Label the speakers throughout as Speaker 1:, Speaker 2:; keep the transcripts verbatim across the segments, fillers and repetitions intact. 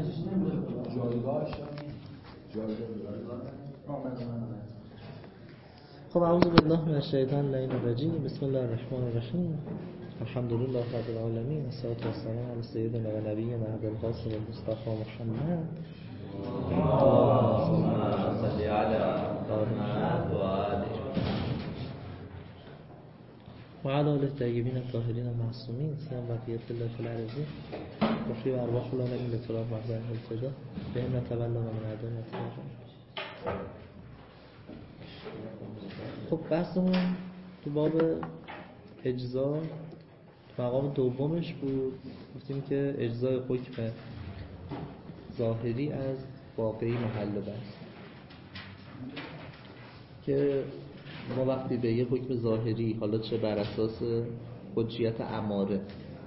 Speaker 1: خب اعوذ بالله من الشیطان اللعین الرجیم. بسم الله الرحمن الرحیم. الحمد لله رب العالمین، والصلاة والسلام علی سیدنا و نبینا ابوالقاسم المصطفى محمد اللهم صل علی محمد و آله و علی آله الطیبین الطاهرین المعصومین سیما بقیة الله فی الارضین وفی و ارواح العالمین لتراب محضر الفدا بهم نتولا و من اعدام نتولا. خب بحثمون تو باب اجزا مقام دومش بود. گفتیم که اجزای حکم ظاهری از واقعی محل بحث، که ما وقتی به یه حکم ظاهری، حالا چه بر اساس حجیت اماره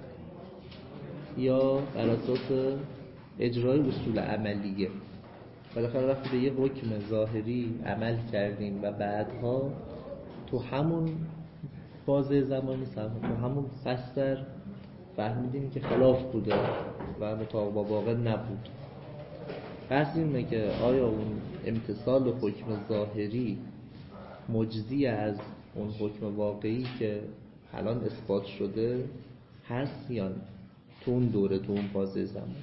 Speaker 1: یا بر اساس اجرای اصول عملیه، بالاخره وقتی به یه حکم ظاهری عمل کردیم و بعدها تو همون بازه زمانی سمت تو همون بستر فهمیدیم که خلاف بوده و مطابق با واقع نبود. بحث اینه که آیا اون امتصال حکم ظاهری مجزی از اون حکم واقعی که الان اثبات شده هست یا نه تو اون دوره، تو اون بازه زمان.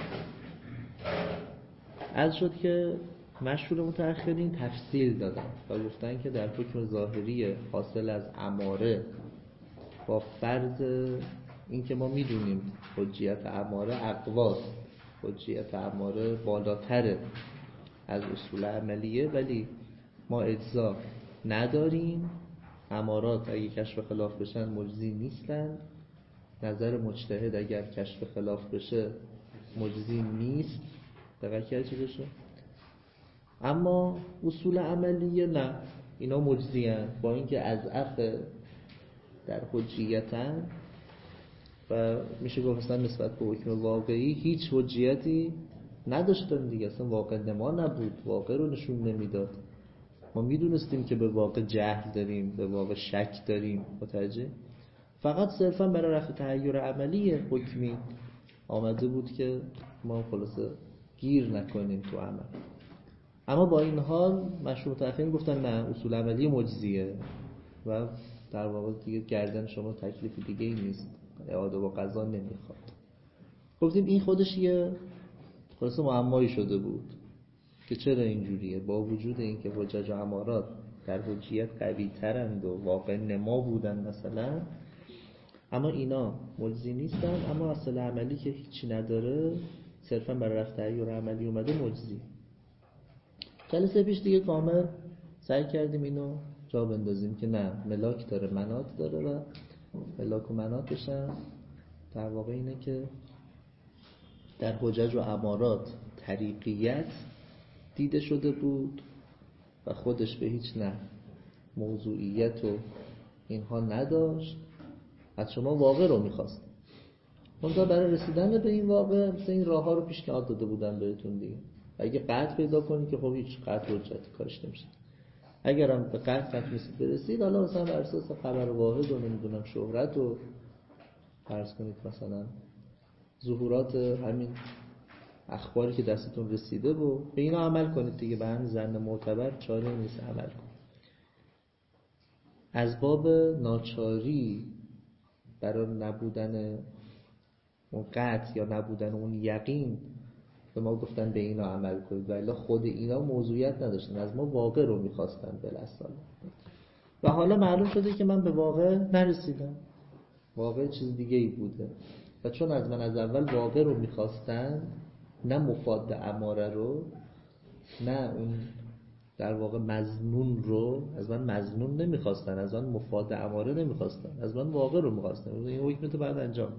Speaker 1: از شد که مشهور متأخرین تفصیل دادن و گفتن که در حکم ظاهری حاصل از اماره با فرض این که ما میدونیم حجیت اماره اقواست، حجیت اماره بالاتره از اصول عملیه، ولی ما اجزا نداریم، امارات اگه کشف خلاف بشن مجزی نیستن، نظر مجتهد اگر کشف خلاف بشه مجزی نیست. دقیقه چی بشه؟ اما اصول عملیه نه، اینا مجزی هن، با اینکه از اف در حجیتن و میشه گفت اصلا نسبت به حکم واقعی هیچ حجیتی نداشتن دیگه، اصلا واقع نما نبود، واقع رو نشون نمیداد. ما میدونستیم که به واقع جهل داریم، به واقع شک داریم، متوجه؟ فقط صرفا برای رفع تحیر عملی حکمی آمده بود که ما خلاصه گیر نکنیم تو عمل. اما با این حال مشروع متأخرین گفتن نه، اصول عملی مجزیه و در واقع دیگه گردن شما تکلیف دیگه ای نیست، اعاده و قضا نمیخواد. گفتیم این خودش یه خلاصه معمایی شده بود که چرا اینجوریه، با وجود اینکه حجج و امارات در حجیت قوی ترند و واقع نما بودن مثلا، اما اینا مجزی نیستن، اما اصل عملی که هیچی نداره صرفا برای رفع تحیر عملی اومده مجزی. جلسه پیش دیگه کامل سعی کردیم اینو جا بندازیم که نه، ملاک داره، منات داره و ملاک و مناتش هم در واقع اینه که در حجج و امارات طریقیت دیده شده بود و خودش به هیچ نه موضوعیت و اینها نداشت، از شما واقع رو میخواست. منتها برای رسیدن به این واقع مثل این راه ها رو پیشنهاد داده بودن بهتون دیگه. اگه قطع پیدا کنی که خب هیچ قطع حجتی کارش نمیشه، اگر هم به قطع نتونستید برسید، حالا مثلا بر اساس خبر واحد و نمیدونم شهرت و فرض کنید مثلا ظهورات همین اخباری که دستتون رسیده و به اینا عمل کنید دیگه، به همین ظن معتبر چاره نیست عمل کنید. از باب ناچاری برای نبودن اون قطع یا نبودن اون یقین به ما گفتن به اینا عمل کنید، ولی خود اینا موضوعیت نداشتن، از ما واقع رو میخواستن بالاصل. و حالا معلوم شده که من به واقع نرسیدم، واقع چیز دیگه ای بوده و چون از من از اول واقع رو میخواستن، نه مفاد اماره رو، نه اون در واقع مظنون رو، از من مظنون نمیخواستن، از من مفاد اماره نمیخواستن، از من واقع رو میخواستن. این حکمت بعد انجام.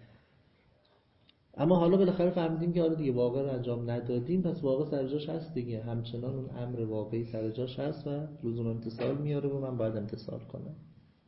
Speaker 1: اما حالا بالاخره فهمیدیم که حالا دیگه واقع رو انجام ندادیم، پس واقع سر جاش هست دیگه، همچنان اون امر واقعی سر جاش هست و لزوم امتثال میاره و من باید امتثال کنم.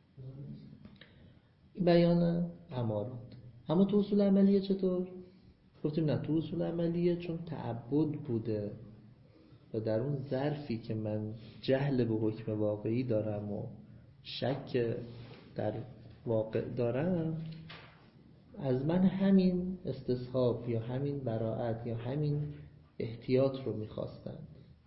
Speaker 1: این بیان امارات. اما تو اصول عملیه چطور؟ گفتیم نه، تو اصول عملیه چون تعبد بوده و در اون ظرفی که من جهل به حکم واقعی دارم و شک در واقع دارم، از من همین استصحاب یا همین براءت یا همین احتیاط رو میخواستن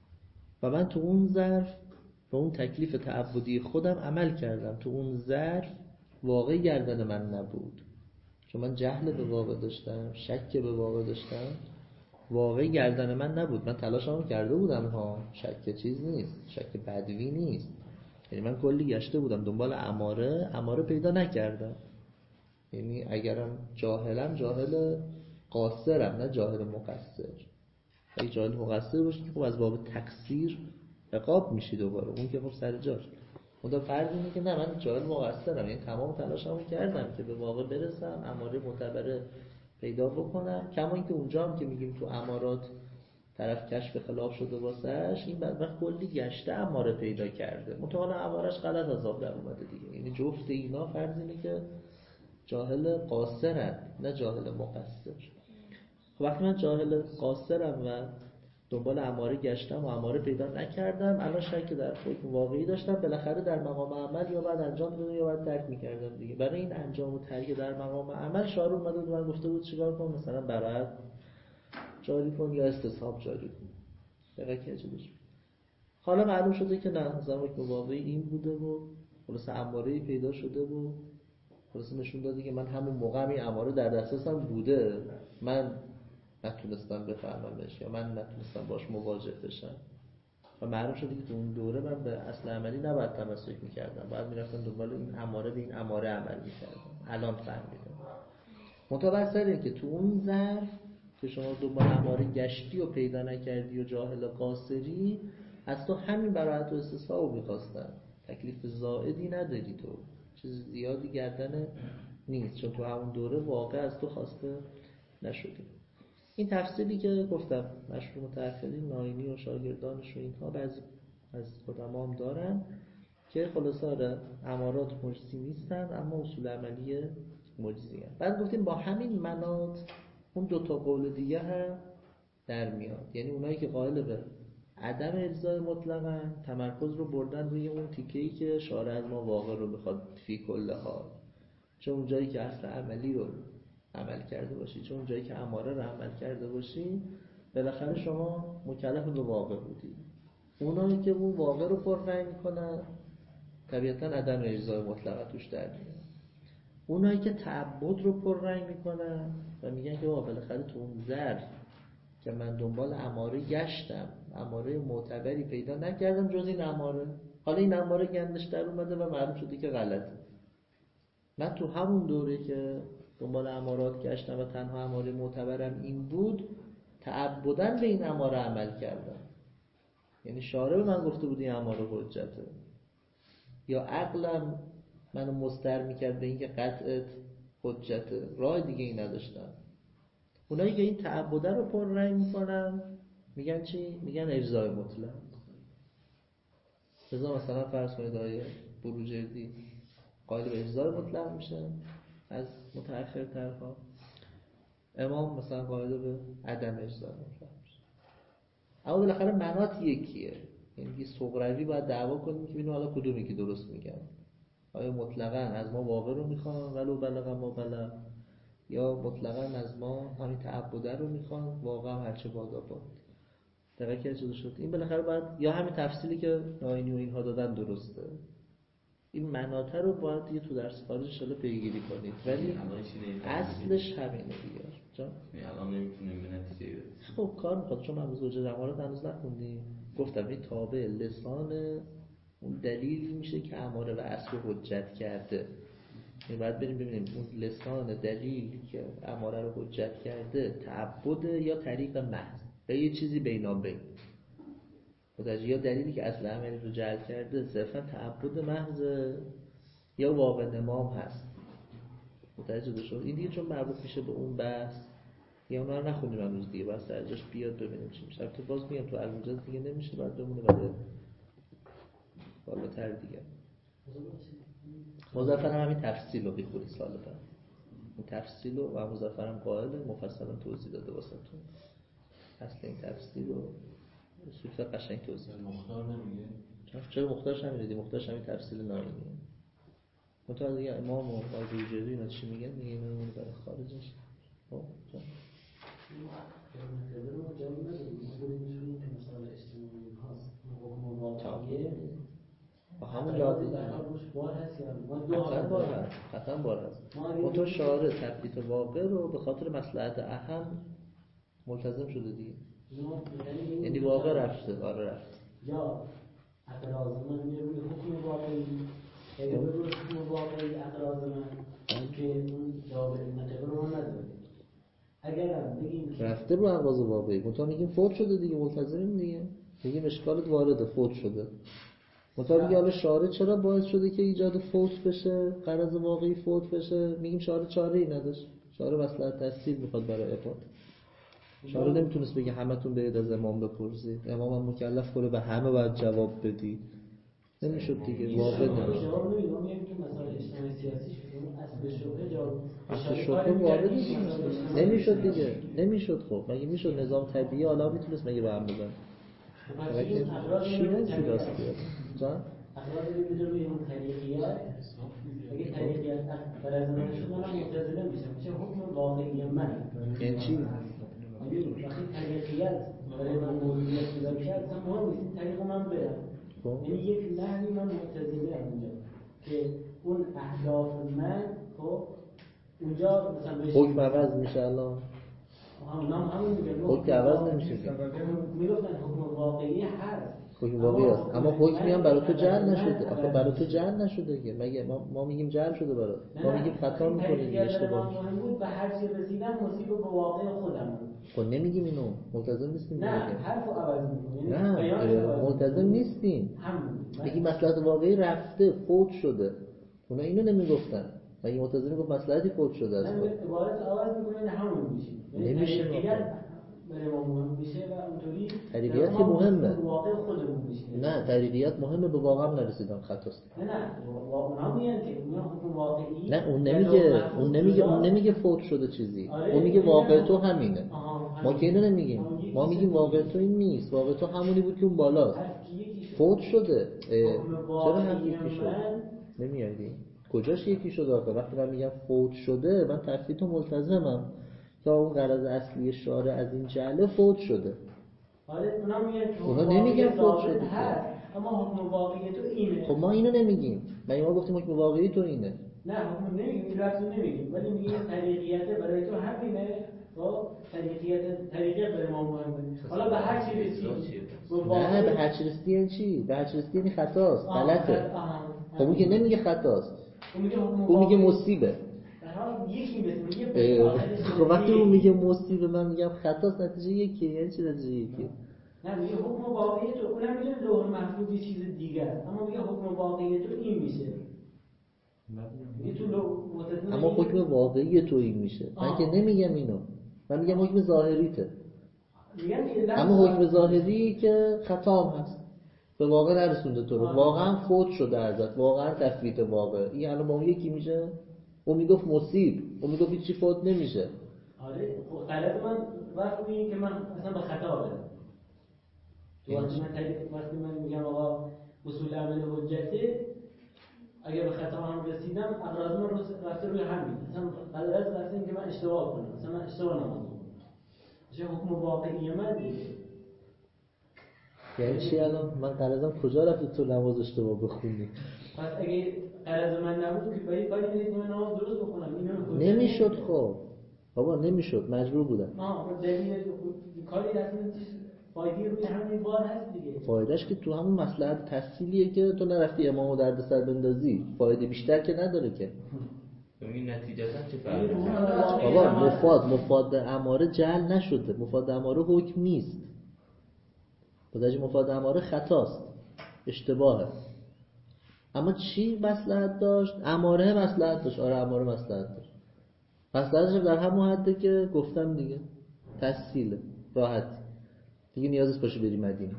Speaker 1: و من تو اون ظرف و اون تکلیف تعبدی خودم عمل کردم. تو اون ظرف واقع گردن من نبود، چون من جهل به واقع داشتم، شک به واقع داشتم، واقع گردن من نبود. من تلاشمو کرده بودم ها، شک چیز نیست، شک بدوی نیست، یعنی من کلی گشته بودم دنبال اماره، اماره پیدا نکردم. یعنی اگرم جاهلم جاهل قاصرم، نه جاهل مقصر. اگه جاهل مقصر باشی که خب از باب تقصیر عقاب میشی دوباره، اون که خب سر جاش. خدا فرض اینه که نه من جاهل مقصرم، یعنی تمام تلاشمو کردم که به واقع برسم، اماره معتبره پیدا بکنم. کما اینکه اونجا هم که میگیم تو امارات طرف کشف خلاف شده واسش، این بدبخت کلی گشته اماره پیدا کرده، متألا امارش غلط از آب در اومده دیگه. یعنی جفت اینا فرض اینه که جاهل قاصرن، نه جاهل مقصر. وقتی من جاهل قاصرم و دنبال اماره گشتم و اماره پیدا نکردم، الان شک در حکم واقعی داشتم، بالاخره در مقام عمل یا بعد انجام میدادم یا بعد ترک میکردم دیگه. برای این انجام و ترک در مقام عمل شارع اومده بود من گفته بود چیکار کن، مثلا برات جاری کن یا استصحاب جاری کن. دقیقاً که چیزش. حالا معلوم شده که نه، مثلا حکم واقعی این بوده و خلاص اماره پیدا شده و خلاص نشون داده که من همون موقع این اماره در دسترسم بوده، من نتونستم بفهممش یا من نتونستم باش مواجه بشم و معلوم شده که تو اون دوره من به اصل عملی نباید تمسک میکردم، باید میرفتم دنبال این اماره به این اماره عمل میکردم. الان فهمیدم متوسط اینه که تو اون ظرف که شما دنبال اماره گشتی و پیدا نکردی و جاهل قاصری، از تو همین براءت و استصحاب میخواستن، تکلیف زائدی نداری، تو چیز زیادی گردن نیست، چون تو همون دوره واقع از تو خواسته نشده. این تفصیلی که گفتم مشهور متأخرین ناینی و شاگردانش و اینها بعضی از علما هم دارن که خلاصه آره امارات مجزی نیستن اما اصول عملی مجزی هستن. بعد گفتیم با همین مناط اون دو تا قول دیگه هم در میاد، یعنی اونایی که قائل به عدم اجزای مطلقاً تمرکز رو بردن روی اون تیکه‌ای که شارع از ما واقع رو بخواد فی کل حال، چون اون جایی که اصل عملی رو عمل کرده باشی، چون اون جایی که اماره رو عمل کرده باشی، بالاخره شما مکلف به واقع بودی. اونایی که اون واقع رو پررنگ میکنن طبیعتاً عدم اجزای مطلقاً توش در میاد. اونایی که تعبد رو پررنگ میکنن و میگن که وا بالاخره تو اون ظرف که من دنبال اماره گشتم، اماره معتبری پیدا نکردم جز این اماره، حالا این اماره گندش در اومده و معلوم شده که غلطه. من تو همون دوره که دنبال امارات گشتم و تنها اماره معتبرم این بود، تعبداً به این اماره عمل کردم. یعنی شارع به من گفته بود این اماره حجته، یا عقلم منو مستر میکرد به اینکه قطعت حجته، راه دیگه ای نداشتم. اونایی که این تعبده رو پر رنگ میکنن میگن چی؟ میگن اجزای مطلق. مثلا مثلا فرض کنید آیه بروجردی قائل به اجزای مطلق میشه از متأخر ترها، امام مثلا قائل به عدم اجزای مطلق میشه. اما بالاخره مناط یکیه، یعنی صغروی باید دعوا کنیم که ببینیم حالا کدومی که درست میگن. آیا مطلقاً از ما واقع رو میخوان ولو بلغ ما بلغ، یا مطلقاً از ما همین تعبده رو میخوان واقعا هرچه بادا باد. دقیقه که چیز شد این بالاخره باید یا همین تفصیلی که ناینی و اینها دادن درسته، این مناطق رو باید دیگه تو درس خارجش حالا پیگیری کنید، ولی اصلش همینه دیگه. چون
Speaker 2: الان نمیتونیم به نتیجه برسیم.
Speaker 1: خب کار میخواد، چون من زوجه امارات هنوز نخوندیم، گفتم این تابع لسان اون دلیلی میشه که اماره و اصل حجت کرده. این باید بریم ببینیم اون لسان دلیلی که اماره رو حجت کرده تعبد یا طریق محض یا یه چیزی بینابین، یا دلیلی که اصل عملی رو جلب کرده صرفا تعبد محض یا واقع نمام هست. متوجه شد؟ این دیگه چون مربوط میشه به اون بحث یا اونا رو نخونیم امروز دیگه، بس سرجاش بیاد ببینیم چی میشه. تو باز میگم تو المجاز دیگه نمیشه، بعد بمونه بعد بالاتر دیگه. مظفرم همین تفصیل رو بخوری سال بعد، این تفصیل رو و مظفرم قائل مفصلا توضیح داده واسه تو اصل این تفصیل رو اصول قشنگ توضیح.
Speaker 2: مختار نمیگه؟
Speaker 1: چرا مختارش همین دیدی؟ مختارش همین تفصیل ناینیه. متأ دیگه امام و بوجری اینا چی میگن دیگه اینا رو برای خارجش. خب جان با همون لابد قطعا بار هست قطعا بار هست اون تو شعار تثبیت واقع رو به خاطر مصلحت اهم ملتزم شده دیگه، یعنی واقع رفته. آره رفت
Speaker 3: یا اعتراض من میره روی حکم واقعی، اگه به روی حکم واقعی اعتراض من که اون جواب منطقه رو ما نداریم. اگر هم بگیم
Speaker 1: رفته رو اغاز واقعی منطقه میگیم فوت شده دیگه، ملتزمیم دیگه، میگیم اشکالت وارده فوت شده. منطقه میگه حالا شارع چرا باعث شده که ایجاد فوت بشه، غرض واقعی فوت بشه؟ میگیم شارع چاره ای نداشت، شارع مصلحت تحصیل میخواد برای عباد. شارع نمیتونست بگه همتون برید از امام بپرسید، امام هم مکلف کنه به همه باید جواب بدی، نمیشد دیگه، واقع نمیشد.
Speaker 3: جواب نمیدیم، ما میگیم تو مسائل اجتماعی سیاسی شدیم اصل شبهه جواب
Speaker 1: اصل شبهه وارد نمیشد دیگه، نمیشد. خب مگه میشد نظام طبیعی حالا میتونست مگه به هم بزن؟ چی هستی راستی جان؟
Speaker 3: اخلاق بگیده روی اون طریقیات، اگه طریقیات بر از من شد من هم متزله میشم، میشه حکم واقعی من.
Speaker 1: یعنی چی؟
Speaker 3: وقتی طریقیات برای من موجودیت پیدا کرد اصلا مهم نیست طریق من برم، یعنی یک نحوی من متزله هم اونجا که اون اهداف من خب اونجا مثلا
Speaker 1: حکم عوض میشه الان
Speaker 3: نام همون میگن
Speaker 1: حکم عوض نمیشه،
Speaker 3: میگفتن حکم واقعی هست،
Speaker 1: حکم واقعی هست اما حکمی هم برای تو جعل نشده. آخه برای تو جعل نشده دیگه، مگه ما ما میگیم جعل شده برات، ما میگیم خطا میکنی دیگه، اشتباه.
Speaker 3: مهم بود به هر چی رسیدم مصیبه به واقع خودم.
Speaker 1: خب نمیگیم اینو، ملتزم نیستیم
Speaker 3: نه حرفو عوض میکنیم،
Speaker 1: نه ملتزم نیستیم، بگیم مصلحت واقعی رفته فوت شده، اونا اینو نمیگفتن. مگه ملتزم میگفت مصلحتی فوت شده است؟
Speaker 3: نه عبارت عوض میکنیم همون میشه،
Speaker 1: نمیشه
Speaker 3: برای ما مهم میشه و اونطوری
Speaker 1: طریقیت که مهمه،
Speaker 3: واقع خودمون میشه.
Speaker 1: نه طریقیت مهمه، به واقع هم نرسیدم خطاست.
Speaker 3: نه نه اونا میگن که اونا حکم واقعی،
Speaker 1: نه اون نمیگه، اون نمیگه اون نمیگه فوت شده چیزی. آره اون میگه واقع تو همینه. ما که اینو نمیگیم، ما میگیم واقع تو این نیست، واقع تو همونی بود که اون بالاست، فوت شده. چرا هم یکی شد؟ نمیادی کجاش یکی شده؟ آخه وقتی من میگم فوت شده من تثبیت و ملتزمم تا اون غرض اصلی شارع از این جعله فوت شده.
Speaker 3: آره اونا میگن که
Speaker 1: اونا نمیگن فوت شده
Speaker 3: هست، اما حکم واقعی تو اینه.
Speaker 1: خب ما اینو نمیگیم، مگه ما گفتیم حکم واقعی تو اینه؟
Speaker 3: نه حکم نمیگیم، این رفتو نمیگیم، ولی میگیم طریقیت برای تو همینه. خب طریقیت طریقیت برای ما مهمه. حالا به هر چی رسید،
Speaker 1: نه به هر چی رسید یعنی چی؟ به هر چی رسید یعنی خطاست، غلطه. خب اون که نمیگه خطاست، اون میگه مصیبه. خب وقتی اون میگه مصیبه من میگم خطاست، نتیجه یکیه. یعنی چی نتیجه یکیه؟
Speaker 3: نه میگه حکم واقعی تو، اونم میگه لوح محفوظ یه چیز دیگه است، اما میگه حکم واقعی تو این میشه. میگه تو لوح
Speaker 1: اما حکم واقعی تو این میشه. من که نمیگم اینو، من میگم حکم ظاهریته. اما حکم ظاهری که خطا هم هست، به واقع نرسونده تو رو، واقعا فوت شده ازت، واقعا تثبیت واقع. این الان با اون یکی میشه؟ اون میگفت مصیب، اون میگفت هیچی فوت نمیشه.
Speaker 3: آره خب غلط من وقت میگه که من اصلا به خطا برم. تو وقتی من تعریف وقتی من میگم آقا اصول عمل حجته، اگه به خطا هم رسیدم اغراض من رفته روی همین، اصلا غلط رفته این که من اشتباه کنم، اصلا من اشتباه نماز بخونم. چه حکم واقعی من دیگه.
Speaker 1: یعنی چی الان؟ من غلطم کجا رفتی تو نماز اشتباه بخونی؟
Speaker 3: پس اگه غلط من نبود که باید کاری می‌کردم من نماز درست بخونم. اینو
Speaker 1: نمیشد. خب بابا نمیشد، مجبور بودم.
Speaker 3: آه دلیل کاری رفتن فایده روی همین بار هست دیگه.
Speaker 1: فایدهش که تو همون مصلحت تحصیلیه که تو نرفتی امامو درد سر بندازی، فایده بیشتر که نداره که.
Speaker 2: این نتیجه چه فرقی؟
Speaker 1: بابا مفاد مفاد اماره جعل نشده، مفاد اماره حکم نیست. بوداج مفاد اماره خطاست، اشتباهه. اما چی مصلحت داشت؟ اماره مصلحت داشت. آره اماره مصلحت داشت. مصلحتش در همون حده که گفتم دیگه، تسهیله، راحت دیگه، نیازی باشه بری مدینه.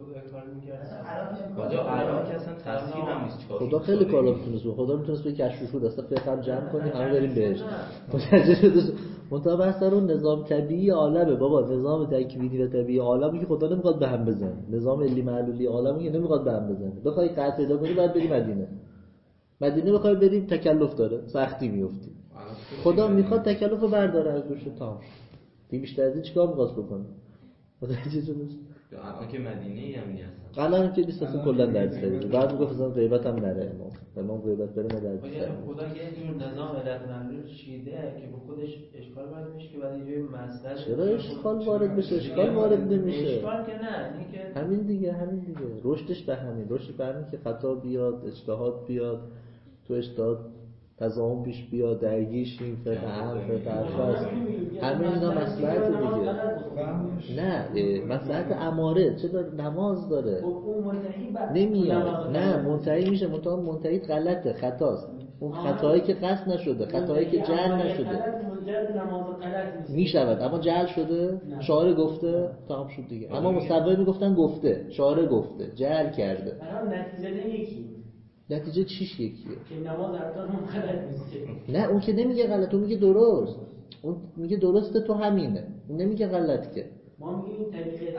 Speaker 2: کجا الان که اصلا تسهیل هم نیست.
Speaker 1: خدا خیلی کارا میتونست بکنه. خدا میتونست به کشف دستا پیغام جمع کنیم همه بریم بهش. متوجه شدی؟ منتها بحث اون نظام طبیعی عالمه بابا، نظام تکوینی و طبیعی عالمه که خدا نمیخواد به هم بزنه. نظام علی معلولی عالمه که نمیخواد به هم بزنه. بخوای قطع پیدا کنی باید بری مدینه. مدینه بخوای بریم تکلف داره، سختی میفتی. خدا میخواد تکلف رو برداره از دوش تام. دیگه بیشتر از این چیکار می‌خواست بکنه؟ متوجه شدی؟
Speaker 2: الان که مدینه‌ای هم نیست.
Speaker 1: الان که نیست اصلا کلا درد سری. بعد میگفت اصلا غیبت هم نره امام. امام غیبت بره ما درد سری.
Speaker 4: خدا یه جور نظام علت شیده که به خودش اشکال وارد میشه که بعد اینجوری مسئله
Speaker 1: چرا اشکال وارد بشه؟ اشکال وارد نمیشه.
Speaker 4: اشکال که نه، این که
Speaker 1: همین دیگه، همین دیگه. رشدش به همین، رشدش به همین که خطا بیاد، اجتهاد بیاد، تو اجتهاد تضامن پیش بیاد، درگیر شیم، فقه هم، فقه حرف همه اینا مصلحت دیگه. نه مصلحت اماره، چه داره؟ نماز داره نمیاد. نه منتهی میشه، منتها منتهی غلطه، خطاست. اون خطایی که قصد نشده، خطایی که جهل نشده میشود، اما جهل شده، شاعر گفته تمام شد دیگه. اما مصوبه میگفتن گفته، شاعر گفته، جهل کرده.
Speaker 3: نتیجه یکی.
Speaker 1: نتیجه چیش یکیه؟
Speaker 3: که نماز ارکانمون غلط نیست.
Speaker 1: نه اون که نمیگه غلط، اون میگه درست. اون میگه درسته تو همینه. اون نمیگه غلط که.
Speaker 3: ما میگیم طریق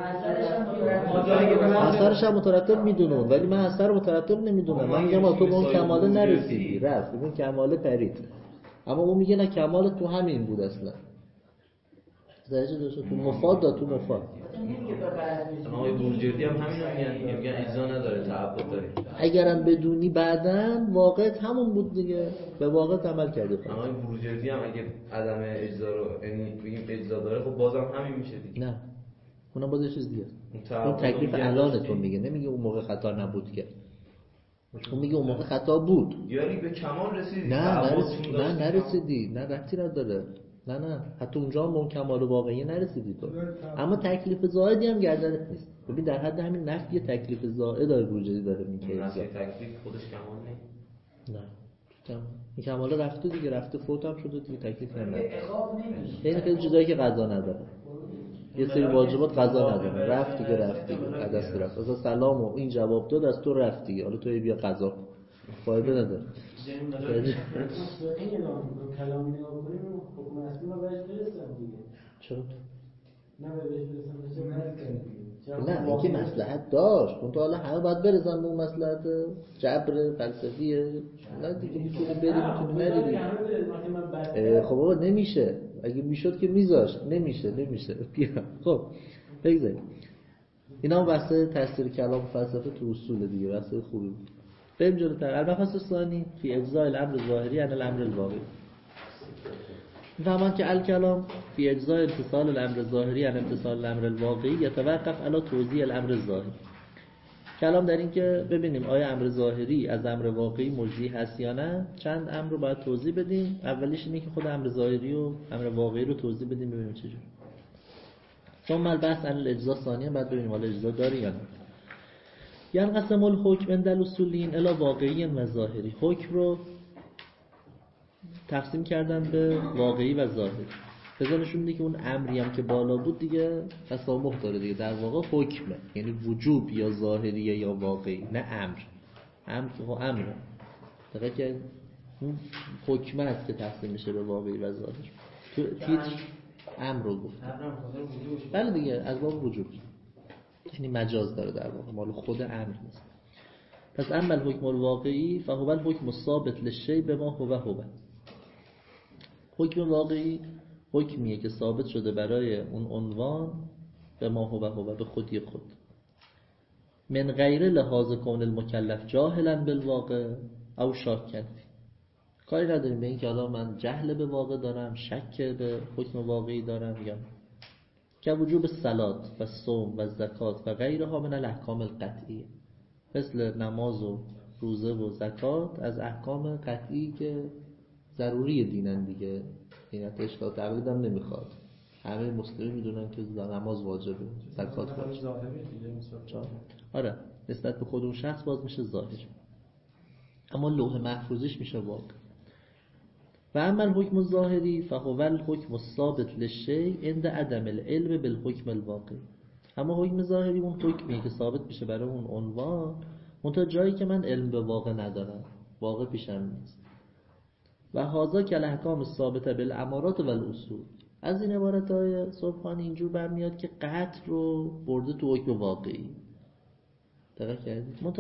Speaker 1: اثرش هم مترتب میدونن، ولی من اثر مترتب نمیدونم. من میگم تو به اون کماله نرسیدی، رفت اون کماله پرید. اما اون میگه نه کمال تو همین بود اصلا. درجه داشته تو مفاد داد، تو مفاد.
Speaker 2: آقای بورجردی هم همین هم میگن، میگن اجزا نداره، تعبد داره.
Speaker 1: اگرم بدونی بعداً واقعیت همون بود دیگه، به واقعیت عمل کرده.
Speaker 2: آقای بورجردی هم اگه عدم اجزا رو یعنی بگیم اجزا داره، خب بازم همین میشه دیگه.
Speaker 1: نه اونم باز یه چیز دیگه. اون تکلیف الانتون میگه، نمیگه اون موقع خطا نبود که. اون میگه اون موقع خطا بود.
Speaker 2: یعنی به کمال رسیدی.
Speaker 1: نه نرسیدی، نه نرسیدی، نه ربطی نداره. نه نه حتی اونجا هم اون کمال واقعی نرسیدی تو. اما تکلیف زائدی هم گردنت نیست. ببین در حد همین نفی تکلیف زائد داره بروجردی داره میگه.
Speaker 2: نفی تکلیف خودش کمال نیست.
Speaker 1: نه تمام. این کمال رفته دیگه، رفته فوت هم شده دیگه، تکلیف نداره. این خیلی چیزایی که قضا نداره. یه سری واجبات قضا نداره، رفت دیگه، رفت دیگه، از دست رفت. اصلا سلام و این جواب داد از تو رفت دیگه، حالا توی بیا قضا فایده نداره.
Speaker 3: این کلامی نگاه کنیم حکم اصلی ما بهش برسیم دیگه.
Speaker 1: چرا؟
Speaker 3: نه بهش برسیم
Speaker 1: نه اینکه مصلحت داشت، اون تو حالا همه باید برسن به اون مصلحت جبر فلسفیه. نه دیگه میتونه بری، میتونه نری. خب بابا نمیشه، اگه میشد که میذاشت، نمیشه نمیشه بیا. خب بگذاریم اینا هم بحث تاثیر کلام فلسفه تو اصول دیگه، بحث خوبی بود. بریم جلوتر. المبحث الثانی فی اجزاء الامر الظاهری عن الامر الواقعی. فهمان که الکلام فی اجزاء اتصال الامر الظاهری عن اتصال الامر الواقعی یتوقف علی توضیح الامر الظاهری. کلام در این که ببینیم آیا امر ظاهری از امر واقعی مجزی هست یا نه. چند امر رو باید توضیح بدیم. اولیش اینه که خود امر ظاهری و امر واقعی رو توضیح بدیم ببینیم چجوری. ثم البحث عن الاجزاء ثانیاً، بعد ببینیم حالا اجزا داره یا نه. ینقسم الحکم عند الاصولین الی واقعی و ظاهری. حکم رو تقسیم کردن به واقعی و ظاهری. بذارشون دیگه اون امری هم که بالا بود دیگه تسامح داره دیگه، در واقع حکمه، یعنی وجوب یا ظاهریه یا واقعی، نه امر. امر که امره دقیقه که اون حکمه است که تقسیم میشه به واقعی و ظاهری. تو تیتر امر رو گفت. بله دیگه از باب وجوب، یعنی مجاز داره در واقع، مال خود امر نیست. پس اما الحکم الواقعی فهو الحکم الثابت للشیء بما هو هو. حکم واقعی حکمیه که ثابت شده برای اون عنوان به ما هو هو، به خودی خود. من غیر لحاظ کون المکلف جاهلا بالواقع او شاکن. کاری نداریم به این که الان من جهل به واقع دارم، شک به حکم واقعی دارم یا که وجوب صلات و صوم و زکات و غیرها من الاحکام القطعی، مثل نماز و روزه و زکات از احکام قطعی که ضروری دینن دیگه. دینت اشکال تقلید هم نمیخواد، همه مسلمین میدونن که نماز واجبه، زکات واجبه. آره نسبت به خود اون شخص باز میشه ظاهر، اما لوح محفوظش میشه واقع. و اما الحکم الظاهری فهو الحکم الثابت للشیء عند عدم العلم بالحکم الواقعی. اما حکم ظاهری اون حکمیه که ثابت میشه برای اون عنوان منتها جایی که من علم به واقع ندارم، واقع پیشم نیست. و هذا کالاحکام الثابته بالامارات و الاصول. از این عبارت‌های سبحانی اینجور برمیاد که قطع رو برده تو حکم واقعی. دقیق کردید؟ منتها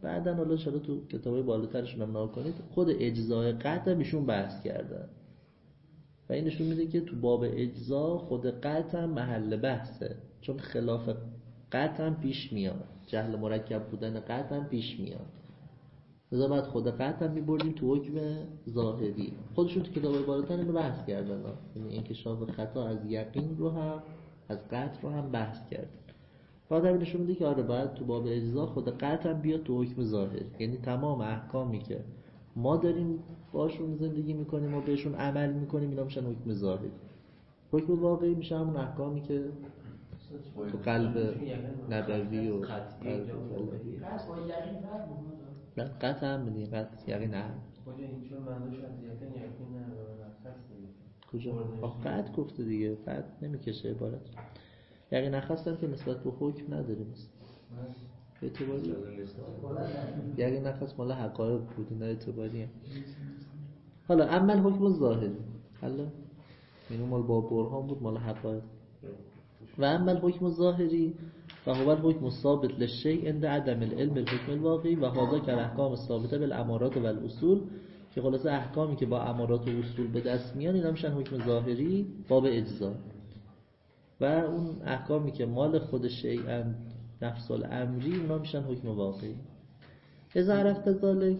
Speaker 1: بعدن حالا شده تو کتابای بالاترشون هم نگاه کنید خود اجزای قطع ایشون بحث کردن و این نشون میده که تو باب اجزا خود قطع هم محل بحثه، چون خلاف قطع هم پیش میاد، جهل مرکب بودن قطع هم پیش میاد. لذا بعد خود قطع هم میبردیم تو حکم ظاهری. خودشون تو کتابای بالاتر اینو بحث کردن، یعنی انکشاف خطا از یقین رو هم از قطع رو هم بحث کردن. بعد هم نشون میده که آره باید تو باب اجزا خود قطع هم بیاد تو حکم ظاهری، یعنی تمام احکامی که ما داریم باشون زندگی میکنیم و بهشون عمل میکنیم اینا میشن حکم ظاهری. حکم واقعی میشه همون احکامی که تو قلب نبوی و قلب الهی نه قطع هم بدیم قطع یقین نه
Speaker 4: کجا این چون مندوش از یقین یقین نه نخص
Speaker 1: کجا؟ آه قطع گفته دیگه، قطع نمیکشه عبارت یقین نخص هم که نسبت به حکم نداریم اعتباری یقین نخص مال حقایق بود نه اعتباری. حالا اما حکم ظاهری حالا اینو مال با برهان بود مال حقایق. و اما حکم ظاهری و هو الحکم ثابت للشیء عند عدم العلم بالحکم الواقعی و هذا كالاحکام الثابته بالامارات و الاصول، که خلاصه احکامی که با امارات و اصول به دست میان اینا میشن حکم ظاهری باب اجزا. و اون احکامی که مال خود شیء نفس الامری اونا میشن حکم واقعی. اذا عرفت ذلك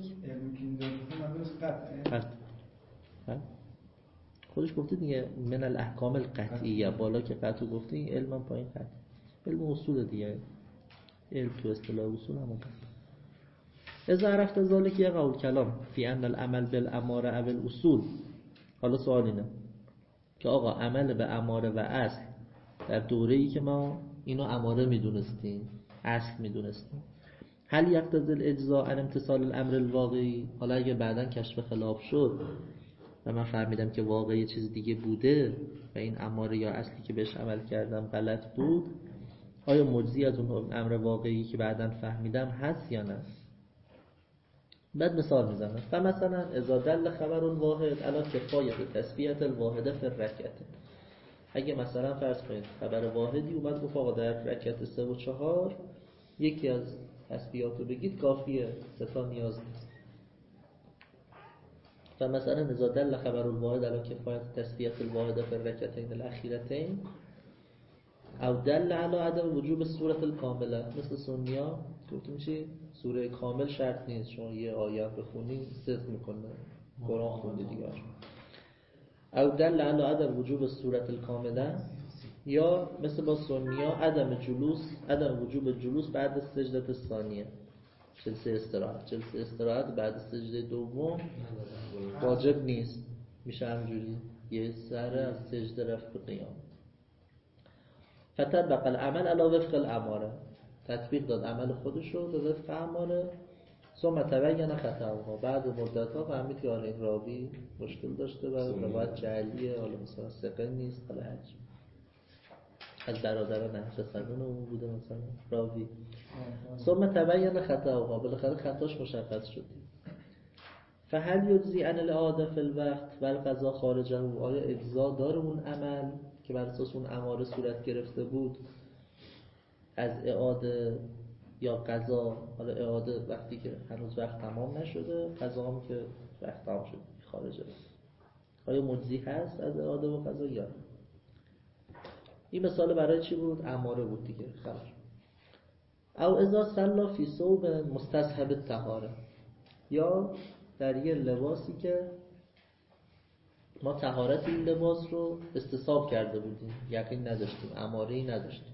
Speaker 1: قطع خودش گفته دیگه من الاحکام القطعیه، بالا که قطع گفته این علم هم پایین قطع، علم اصول دیگه، علم تو اصطلاح اصول هم قطع. اذا عرفت ذلك یقع الکلام فی ان العمل بالاماره او الاصول. حالا سوال اینه که آقا عمل به اماره و اصل در دوره‌ای که ما اینو اماره میدونستیم اصل میدونستیم، هل یقتضی الاجزاء عن امتثال الامر الواقعی؟ حالا اگه بعداً کشف خلاف شد و من فهمیدم که واقعی یه چیز دیگه بوده و این اماره یا اصلی که بهش عمل کردم غلط بود، آیا مجزی از اون امر واقعی که بعداً فهمیدم هست یا نه؟ بعد مثال میزنم فمثلا اذا دل خبر واحد علی کفایت تسبیحة الواحده فی الرکعت. اگه مثلا فرض کنید خبر واحدی اومد گفت آقا در رکعت سه و چهار یکی از تسبیحات رو بگید کافیه، سه تا نیاز نیست. و مثلا اذا دل خبر الواحد علی کفایت تسبیحة الواحده فی الرکعتین الاخیرتین او دل علی عدم وجوب السوره الکامله. مثل سنیا گفتیم چی؟ سوره کامل شرط نیست، شما یه آیه بخونی صدق میکنه قرآن خوندی دیگه. او دل علی عدم وجوب السوره الکامله، یا مثل با سنیا عدم جلوس عدم وجوب جلوس بعد سجده الثانیه، جلسه استراحت جلسه استراحت بعد سجده دوم واجب نیست، میشه همجوری یه سر از سجده رفت به قیام. فتطبق العمل علی وفق الاماره، تطبیق داد عمل خودش رو به وفق اماره. ثم تبین خطاها، بعد مدت ها فهمید که آره این راوی مشکل داشته و روایت جعلیه، حالا مثلا ثقه نیست، حالا هرچی از برادران نهج سنون اون بوده مثلا راوی. ثم تبین خطاها، بالاخره خطاش مشخص شد. فهل یجزی عن الاعاده فی الوقت و القضا خارجه، آیا اجزا داره اون عمل که بر اساس اون اماره صورت گرفته بود از اعاده یا قضا؟ حالا اعاده وقتی که هنوز وقت تمام نشده، قضا هم که وقت تمام شده خارجه، آیا مجزی هست از اعاده و قضا یا نه؟ این مثال برای چی بود؟ اماره بود دیگه، خبر. او اذا صلا فی ثوب مستصحب الطهاره، یا در یه لباسی که ما طهارت این لباس رو استصحاب کرده بودیم، یقین نداشتیم، اماره‌ای نداشتیم،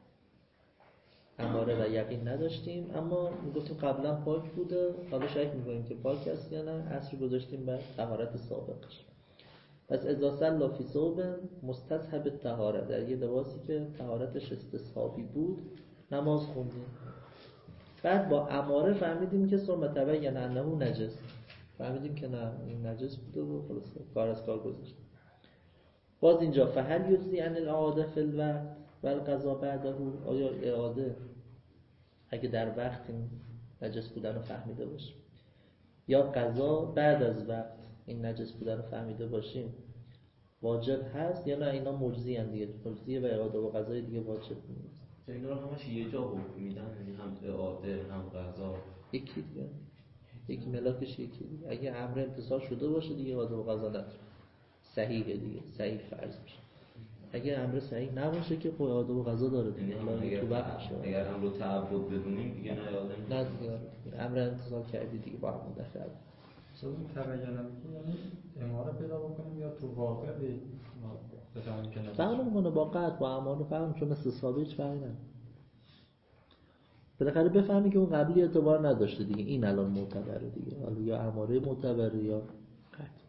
Speaker 1: اماره و یقین نداشتیم، اما میگفتیم قبلا پاک بوده، حالا شک میکنیم که پاک است یا نه، اصر گذاشتیم بر طهارت سابقش. پس اذا صلا فی ثوب مستصحب الطهاره، در یه لباسی که طهارتش استصحابی بود نماز خوندیم، بعد با اماره فهمیدیم که ثم تبین انه نجس، فهمیدیم که نه این نجس بوده و خلاصه کار از کار گذاشتیم. باز اینجا فهل یجزی عن الاعاده فی الوقت و القضا بعده، آیا اعاده اگه در وقت این نجس بودن رو فهمیده باشیم یا قضا بعد از وقت این نجس بودن رو فهمیده باشیم واجب هست یا نه؟ اینا مجزی ان دیگه، مجزیه و اعاده و قضای دیگه واجب نیست.
Speaker 2: اینا رو همش یه جا حکم میدن، یعنی هم اعاده هم قضا
Speaker 1: یکی دیگه، یکی ملاکش یکی دیگه. اگه امر امتصال شده باشه دیگه آدم و قضا نداره، صحیحه دیگه، صحیح فرض میشه. اگه امر صحیح نباشه که خود آدم و قضا داره دیگه. حالا تو وقتشه.
Speaker 2: اگر امر تعبد بدونیم دیگه نه یادم
Speaker 1: نه دیگه امر امتصال کردی دیگه با همون دفعه.
Speaker 5: اصلا تبیینم یعنی اماره پیدا بکنیم یا تو واقع بفهمیم که
Speaker 1: فرق نمیکنه با قطع با اماره، فرق چون مثل ثابت هیچ فرقی نداره. بالاخره بفهمی که اون قبلی اعتبار نداشته دیگه، این الان معتبره دیگه، حالا یا اماره معتبره یا قطع.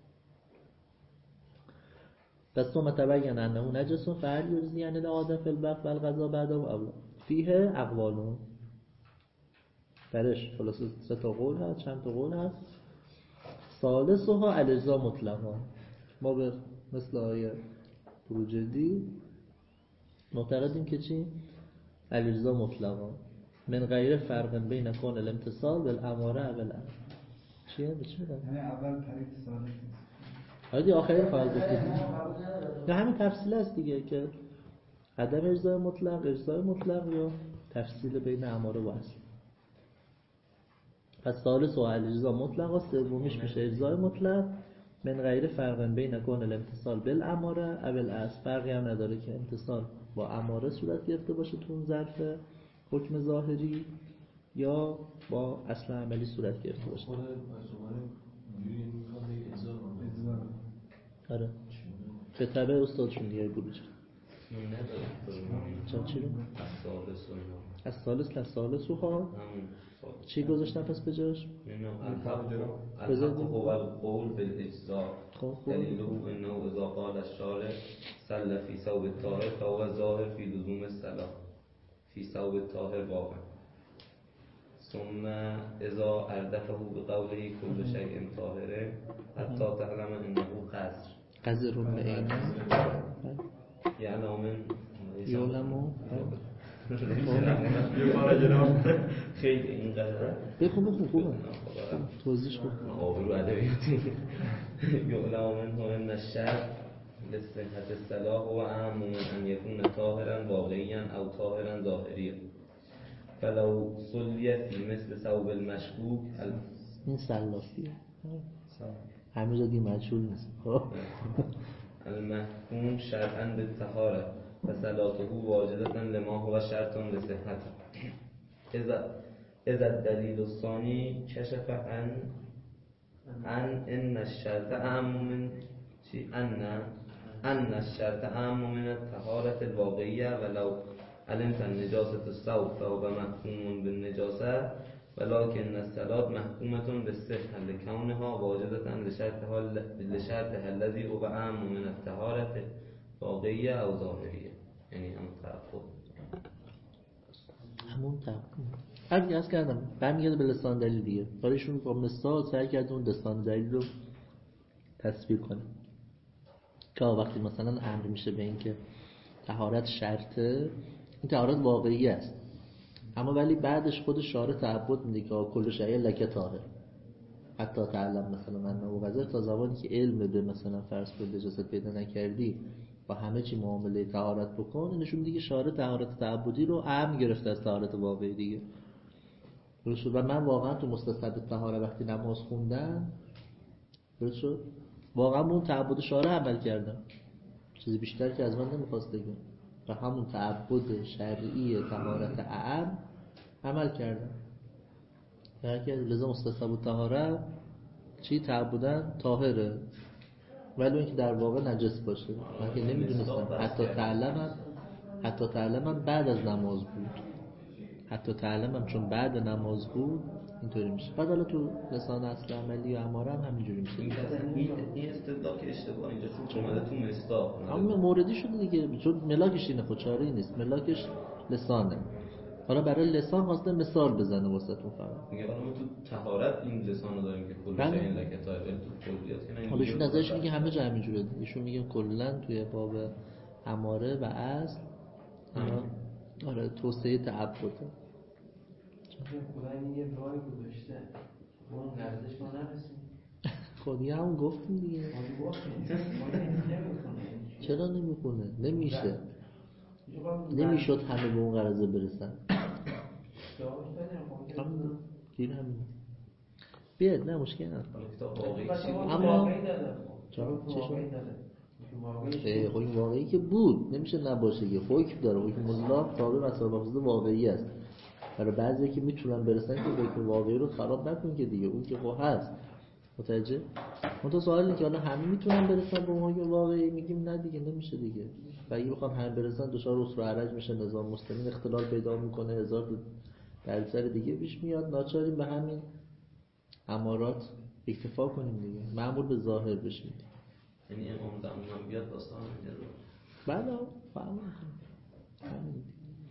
Speaker 1: پس ثم تبین انه نجس فهل یجزی عن العاده فی البق و القضا بعده اولا فیه اقوال. درش خلاص سه تا قول هست، چند تا قول هست. ثالثها الاجزاء مطلقا. ما به مثل آیه بروجردی معتقدیم که چی؟ الاجزاء مطلقا من غیر فرق بین کون الامتصال بالاماره و بالامر. چیه؟ به چی میگن؟
Speaker 6: یعنی اول طریق ثالث
Speaker 1: حالا آخرین فعال گفتید نه همین تفصیل است دیگه که عدم اجزای مطلق، اجزای مطلق یا تفصیل بین اماره و اصل. پس ثالث و الاجزا مطلق و سومیش میشه اجزای مطلق من غیر فرق بین کون الامتصال بالاماره او الاصل. فرقی هم نداره که امتصال با اماره صورت گرفته باشه تو اون ظرف حکم ظاهری یا با اصل عملی صورت گرفته باشه. آره به طبع استادشون دیگه بروج چند چی رو؟ از ثالث از ثالث ها چی گذاشتن پس به جاش؟
Speaker 2: الحق هو القول بالاجزاء دلیله انه اذا قال الشارع صلى في ثوب الطاهر فهو ظاهر في لزوم الصلاة في ثوب الطاهر واقع. ثم اذا اردفه بقوله كل شيء طاهر حتى تعلم انه قذر
Speaker 1: قذر بعینه
Speaker 2: یعلم
Speaker 1: یعلمو
Speaker 2: یه بار جناب خیلی اینقدر
Speaker 1: بخون بخون خوبه توضیحش خوب
Speaker 2: آبرو ادبیاتی. یعلم منه ان الشرط لصحة الصلاة هو اهم من ان يكون طاهرا واقعيا او طاهرا ظاهريا. فلو صلي في مثل ثوب المشکوک
Speaker 1: این سلاسیه همه جا دی مجهول نیست
Speaker 2: المحکوم شرعا بالطهارة فصلاته واجبة لما هو شرط لصحته. اذا اذا الدلیل الثانی کشف عن عن ان الشرط اهم من ان ان الشرط اهم من الطهارة الواقعية ولو علمت النجاسة الثوب فهو محكوم بالنجاسة ولكن الصلاة محكومة بالصحة لكونها واجبة لشرطها لشرطها الذي هو أهم من الطهارة واقعية أو ظاهرية. یعنی هم تعقب
Speaker 1: همون تعقب همین از کردم برمیگرده به لسان دلیل دیگه. برایشون با مثال سعی کرد اون لسان دلیل رو تصویر کنه که وقتی مثلا امر میشه به این که طهارت شرطه، این طهارت واقعی است، اما ولی بعدش خود شارع تعبد میده که کل شیء لک طاهر حتی تعلم مثلا انه وضع، تا زمانی که علم به مثلا فرض کن نجاست پیدا نکردی با همه چی معامله طهارت بکن. نشون دیگه شارع طهارت تعبدی رو اهم گرفته از طهارت واقعی دیگه. درست شد؟ و من واقعا تو مستصحب طهاره وقتی نماز خوندم درست شد واقعا اون تعبد شارع عمل کردم، چیزی بیشتر که از من نمیخواست بگم، و همون تعبد شرعی طهارت اعم عمل کردم. یعنی لازم مستصحب طهاره چی تعبدن طاهره ولی اینکه در واقع نجس باشه. من که نمیدونستم، حتی تعلمم حتی تعلمم بعد از نماز بود، حتی تعلمم چون بعد نماز بود اینطوری میشه. بعد حالا تو لسان اصل عملی و اماره هم همینجوری میشه.
Speaker 2: این این استدلال که اشتباه اینجا چون اومده تو مصداق
Speaker 1: اما موردی شده دیگه، چون ملاکش اینه، خود چاره‌ای نیست، ملاکش لسانه. حالا برای لسان خواسته مثال بزنه واسهتون فقط.
Speaker 2: میگه حالا ما تو طهارت این لسانو داریم که کل شیء لک طاهر، ولی تو کلیات که نه.
Speaker 1: حالا ایشون نظرش میگه همه جا همینجوریه. ایشون میگه کلا توی باب اماره و اصل اینا آره توسعه تعبده.
Speaker 4: خدای میگه رای گذاشته اون قرضش ما نرسیم.
Speaker 1: خب یه هم گفتیم دیگه. چرا نمیخونه؟ نمیشه. نمیشد همه به اون قرضه برسن. دیر همین بیاد، نه مشکل نداره.
Speaker 2: کتاب واقعی چی بود؟
Speaker 1: اما
Speaker 4: واقعی داره.
Speaker 1: چرا چه شد؟
Speaker 4: واقعی
Speaker 1: حکم واقعی که بود نمیشه نباشه که حکم داره. حکم الله تابع مسائل مقصود واقعی است. برای بعضی که میتونن برسن که حکم واقعی رو خراب نکن که دیگه اون که خب هست. متوجه؟ اون تو سوالی که حالا همه میتونن برسن به اون حکم واقعی، میگیم نه دیگه نمیشه دیگه. و اگه بخوام همه برسن دچار اسر و عرج میشه، نظام مسلمین اختلال پیدا میکنه، هزار دردسر دیگه پیش میاد. ناچاریم به همین امارات اکتفا کنیم دیگه، معمول به ظاهر بشیم.
Speaker 2: یعنی امام زمان بیاد داستان میده رو
Speaker 1: بله فهم کنیم.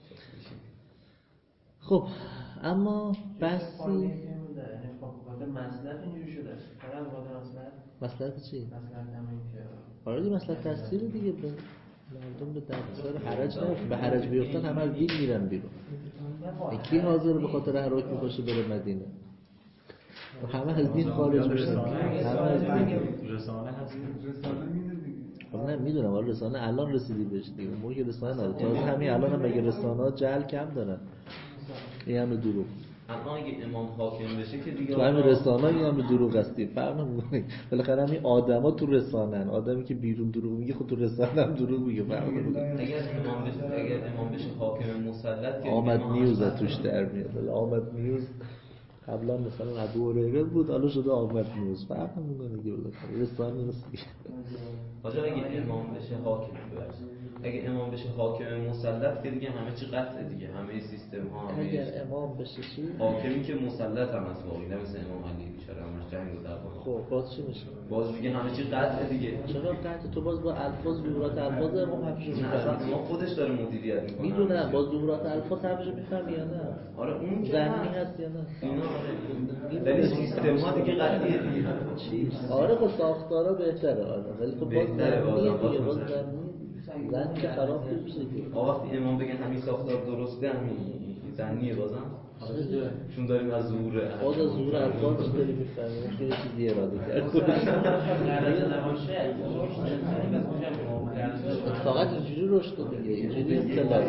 Speaker 1: خب اما بحثی
Speaker 4: یعنی خب مسئله اینجوری شده فقط واسه مسئله
Speaker 1: مسئله چی؟
Speaker 4: مسئله همین که
Speaker 1: آره دیگه مسئله تفسیر دیگه، به مردم به دردسر حرج نمیفته. به حرج بیفتن همه از دین میرن بیرون. کی حاضر به خاطر هر حکمی باشه بره مدینه؟ همه از دین خارج میشن. همه از دین
Speaker 5: رسانه هست.
Speaker 6: رسانه میده دیگه.
Speaker 1: خب نه میدونم آره رسانه الان رسیدی بهش دیگه. موقعی که رسانه نداره تازه همین الان هم مگه رسانه ها جهل کم دارن. این همه دروغ.
Speaker 2: الان اگه امام حاکم بشه که دیگه
Speaker 1: تو همین رسانه این همه دروغ هستی فرق نمیکنه. بالاخره همین آدما تو رسانه‌ن. آدمی که بیرون دروغ میگه خود تو رسانه هم دروغ میگه. فرق نمیکنه.
Speaker 2: اگر امام بشه اگر امام بشه حاکم مسلط که
Speaker 1: آمد نیوز توش در میاد. آمد نیوز قبلا مثلا ابو هریره بود، حالا شده آمد نیوز. فرق نمیکنه دیگه. بالاخره رسانه نیست.
Speaker 2: حاجا اگه امام بشه حاکم بشه، اگه امام بشه حاکم مسلط که دیگه همه چی قطعه دیگه، همه سیستم ها همه
Speaker 1: اگر امام بشه چی؟
Speaker 2: حاکمی که مسلط هم از واقعی، نه مثل امام علی بیچاره همش جنگ و دعوا.
Speaker 1: خب باز چی میشه؟
Speaker 2: باز دیگه همه چی قطعه دیگه.
Speaker 1: چرا قطع؟ تو باز با الفاظ ظهورات الفاظ امام حرفشو
Speaker 2: نه اصلا
Speaker 1: میفهمی؟
Speaker 2: امام خودش داره مدیریت میکنه.
Speaker 1: میدونم با ظهورات الفاظ حرفشو میفهمی یا نه؟
Speaker 2: آره اون که
Speaker 1: زنی هست یا نه؟
Speaker 2: اینا آره ولی سیستم ها دیگه قطعیه دیگه.
Speaker 1: چی؟ آره خب ساختارا بهتره آره ولی خب باز
Speaker 2: بهتره،
Speaker 1: زنیه
Speaker 2: باز
Speaker 1: دیگه، باز
Speaker 2: مثلا.
Speaker 1: زنی زن که خراب نمیشه که.
Speaker 2: آقا وقتی امام بگن همین ساختار درسته همین زنیه بازم چون داریم از ظهور
Speaker 1: باز از ظهور الفاظش داری میفهمی که یه چیزی اراده کرد. اتفاقا اینجوری رشد دیگه، اینجوری اطلاع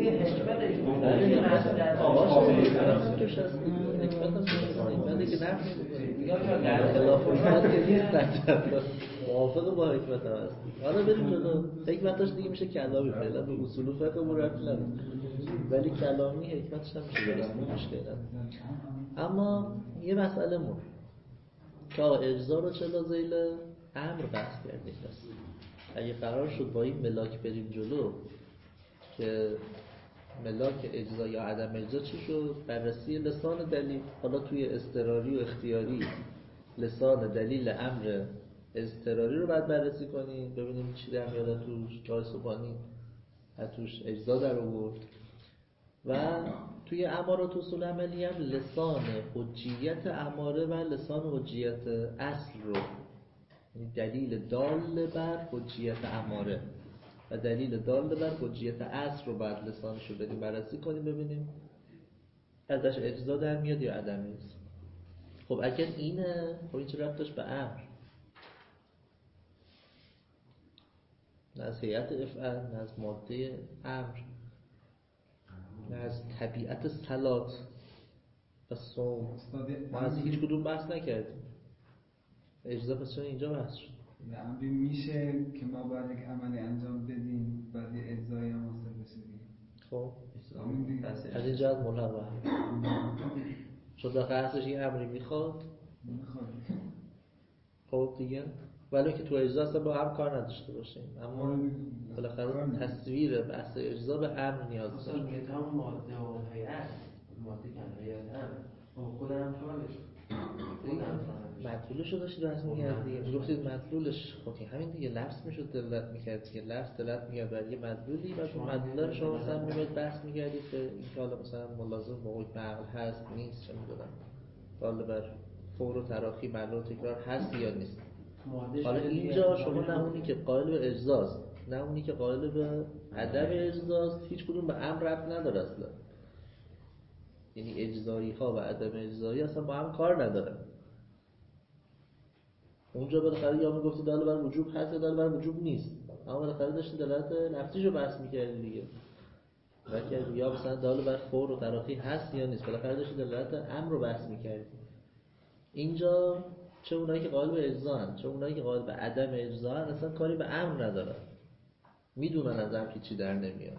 Speaker 1: حکمت توش هست دیگه. حکمت هم توش هست. حکمت که نفت میکنه خلاف حکمت که نیست قطعا موافق با حکمت هم هست. حالا بریم جلو. حکمتش دیگه میشه کلامی، فعلا به اصول و فقه مربط نداره ولی کلامی حکمتش هم میشه درست مشکل نداره. اما یه مسئله مهم که اجزا رو چلا ذیل امر بحث کردیم. بس اگه قرار شد با این ملاک بریم جلو که ملاک اجزا یا عدم اجزا چی شد، بررسی لسان دلیل. حالا توی اضطراری و اختیاری لسان دلیل امر اضطراری رو باید بررسی کنیم ببینیم چی در میاد توش. جای سبحانی توش اجزا در آورد و توی امارات اصول عملی هم لسان حجیت اماره و لسان حجیت اصل رو، یعنی دلیل دال بر حجیت اماره و دلیل دال بر حجیت اصل رو باید لسانش رو بدیم بررسی کنیم ببینیم ازش اجزا در میاد یا عدم اجزا. خب اگر اینه خب این چه ربط داشت به امر؟ نه از هیئت افعال، نه از ماده امر، نه از طبیعت صلات و صوم. ما از هیچ کدوم بحث نکردیم. اجزا پس چون اینجا بحث شد.
Speaker 6: امری میشه که ما باید یک عملی انجام بدیم بعد یه اجزایی هم حاصل بشه دیگه.
Speaker 1: خب
Speaker 2: از
Speaker 1: این جهت ملحق به هم شد داخل اصلش یه امری میخواد
Speaker 6: میخواد.
Speaker 1: خب دیگه ولی که تو اجزا اصلا با هم کار نداشته باشیم اما بالاخره تصویر بحث اجزا به امر نیاز داره.
Speaker 4: این که هم ماده و هیئت ماده که هیئت هم خودم کارش
Speaker 1: مطلولش رو داشتید بحث می‌کردی میگفتید مطلولش خب همین دیگه لفظ میشد دلالت می‌کرد که لفظ دلالت می‌کرد بر یه مطلولی و تو مطلول شما مثلا می‌بینید بحث می‌کردید که این که حالا مثلا ملازم با حکم عقل هست نیست چه می‌دونم دال بر فور و تراخی معلول تکرار هست یا نیست. حالا اینجا شما نه اونی که قائل به اجزاست نه اونی که قائل به عدم اجزاست هیچ کدوم به امر ربط نداره اصلا. یعنی اجزایی ها و عدم اجزایی اصلا با هم کار ندارن. اونجا بالاخره یا میگفتی دال بر وجوب هست یا دال بر وجوب نیست اما بالاخره داشتی دلالت لفظیشو بحث می‌کردی دیگه. و یا مثلا دال بر فور و تراخی هست یا نیست، بالاخره داشتی دلالت امر رو بحث می‌کردی. اینجا چه اونایی که قائل به اجزا هستن چه اونایی که قائل به عدم اجزا هستن اصلا کاری به امر ندارن، میدونن از امر چی در نمیاد.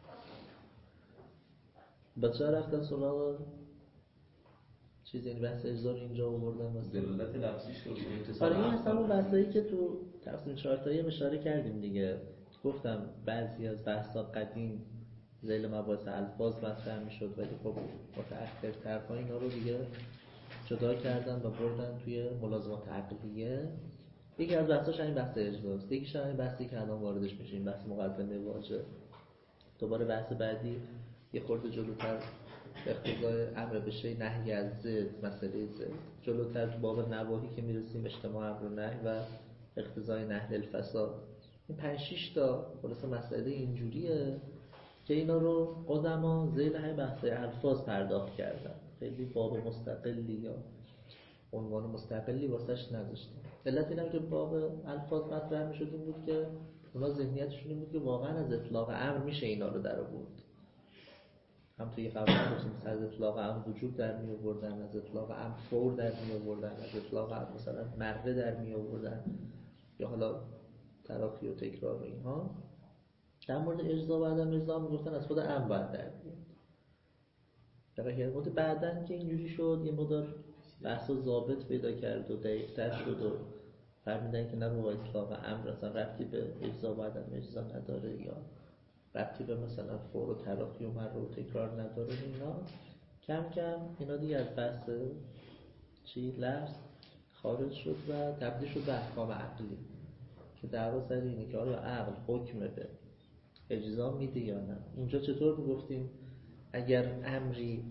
Speaker 1: بچه‌ها رفتن سراغ چیز، یعنی بحث اجزا رو اینجا آوردن واسه
Speaker 2: دلالت لفظیش رو انتصال.
Speaker 1: آره این اصلا اون بحثایی که تو تقسیم چهارتایی اشاره کردیم دیگه. گفتم بعضی از بحث‌ها قدیم ذیل مباحث الفاظ مطرح می‌شد ولی خب متأخرترها اینا رو دیگه جدا کردن و بردن توی ملازمات عقلیه. یکی از بحثاش همین بحث اجزاست، یکیش همین بحثی که الان واردش میشیم، بحث مقدمه واجب. دوباره بحث بعدی یه خورده جلوتر اقتضای امر به شی نهی از ضد، مسئله ضد. جلوتر تو باب نواهی که میرسیم اجتماع امر و نهی و اقتضای نهی الفساد. این پنج شش تا خلاصه مسئله اینجوریه که اینا رو قدما ذیل همین بحث الفاظ پرداخت کردن، خیلی باب مستقلی یا عنوان مستقلی واسش نذاشتن. علت اینم که باب الفاظ مطرح میشد این بود که اونا ذهنیتشون این بود که واقعا از اطلاق امر میشه اینا رو در آورد. هم توی قبل گفتیم از اطلاق امر وجود در می آوردن، از اطلاق امر فور در می آوردن، از اطلاق امر مثلا مره در می آوردن یا حالا تراخی و تکرار و اینها. در مورد اجزا و عدم اجزا میگفتن از خود امر باید در بیاد. در حقیقت بعدن که اینجوری شد یه مقدار بحث ضابط پیدا کرد و دقیق‌تر شد و فهمیدن که نه با اطلاق امر اصلا ربطی به اجزا و عدم اجزا نداره یا ربطی به مثلا فور و تراخی و مره و تکرار نداره. اینا کم کم اینا دیگه از بحث چی لفظ خارج شد و تبدیل شد به احکام عقلی که دعوا سر اینه که آیا عقل حکم به اجزا میده یا نه. اونجا چطور میگفتیم اگر امری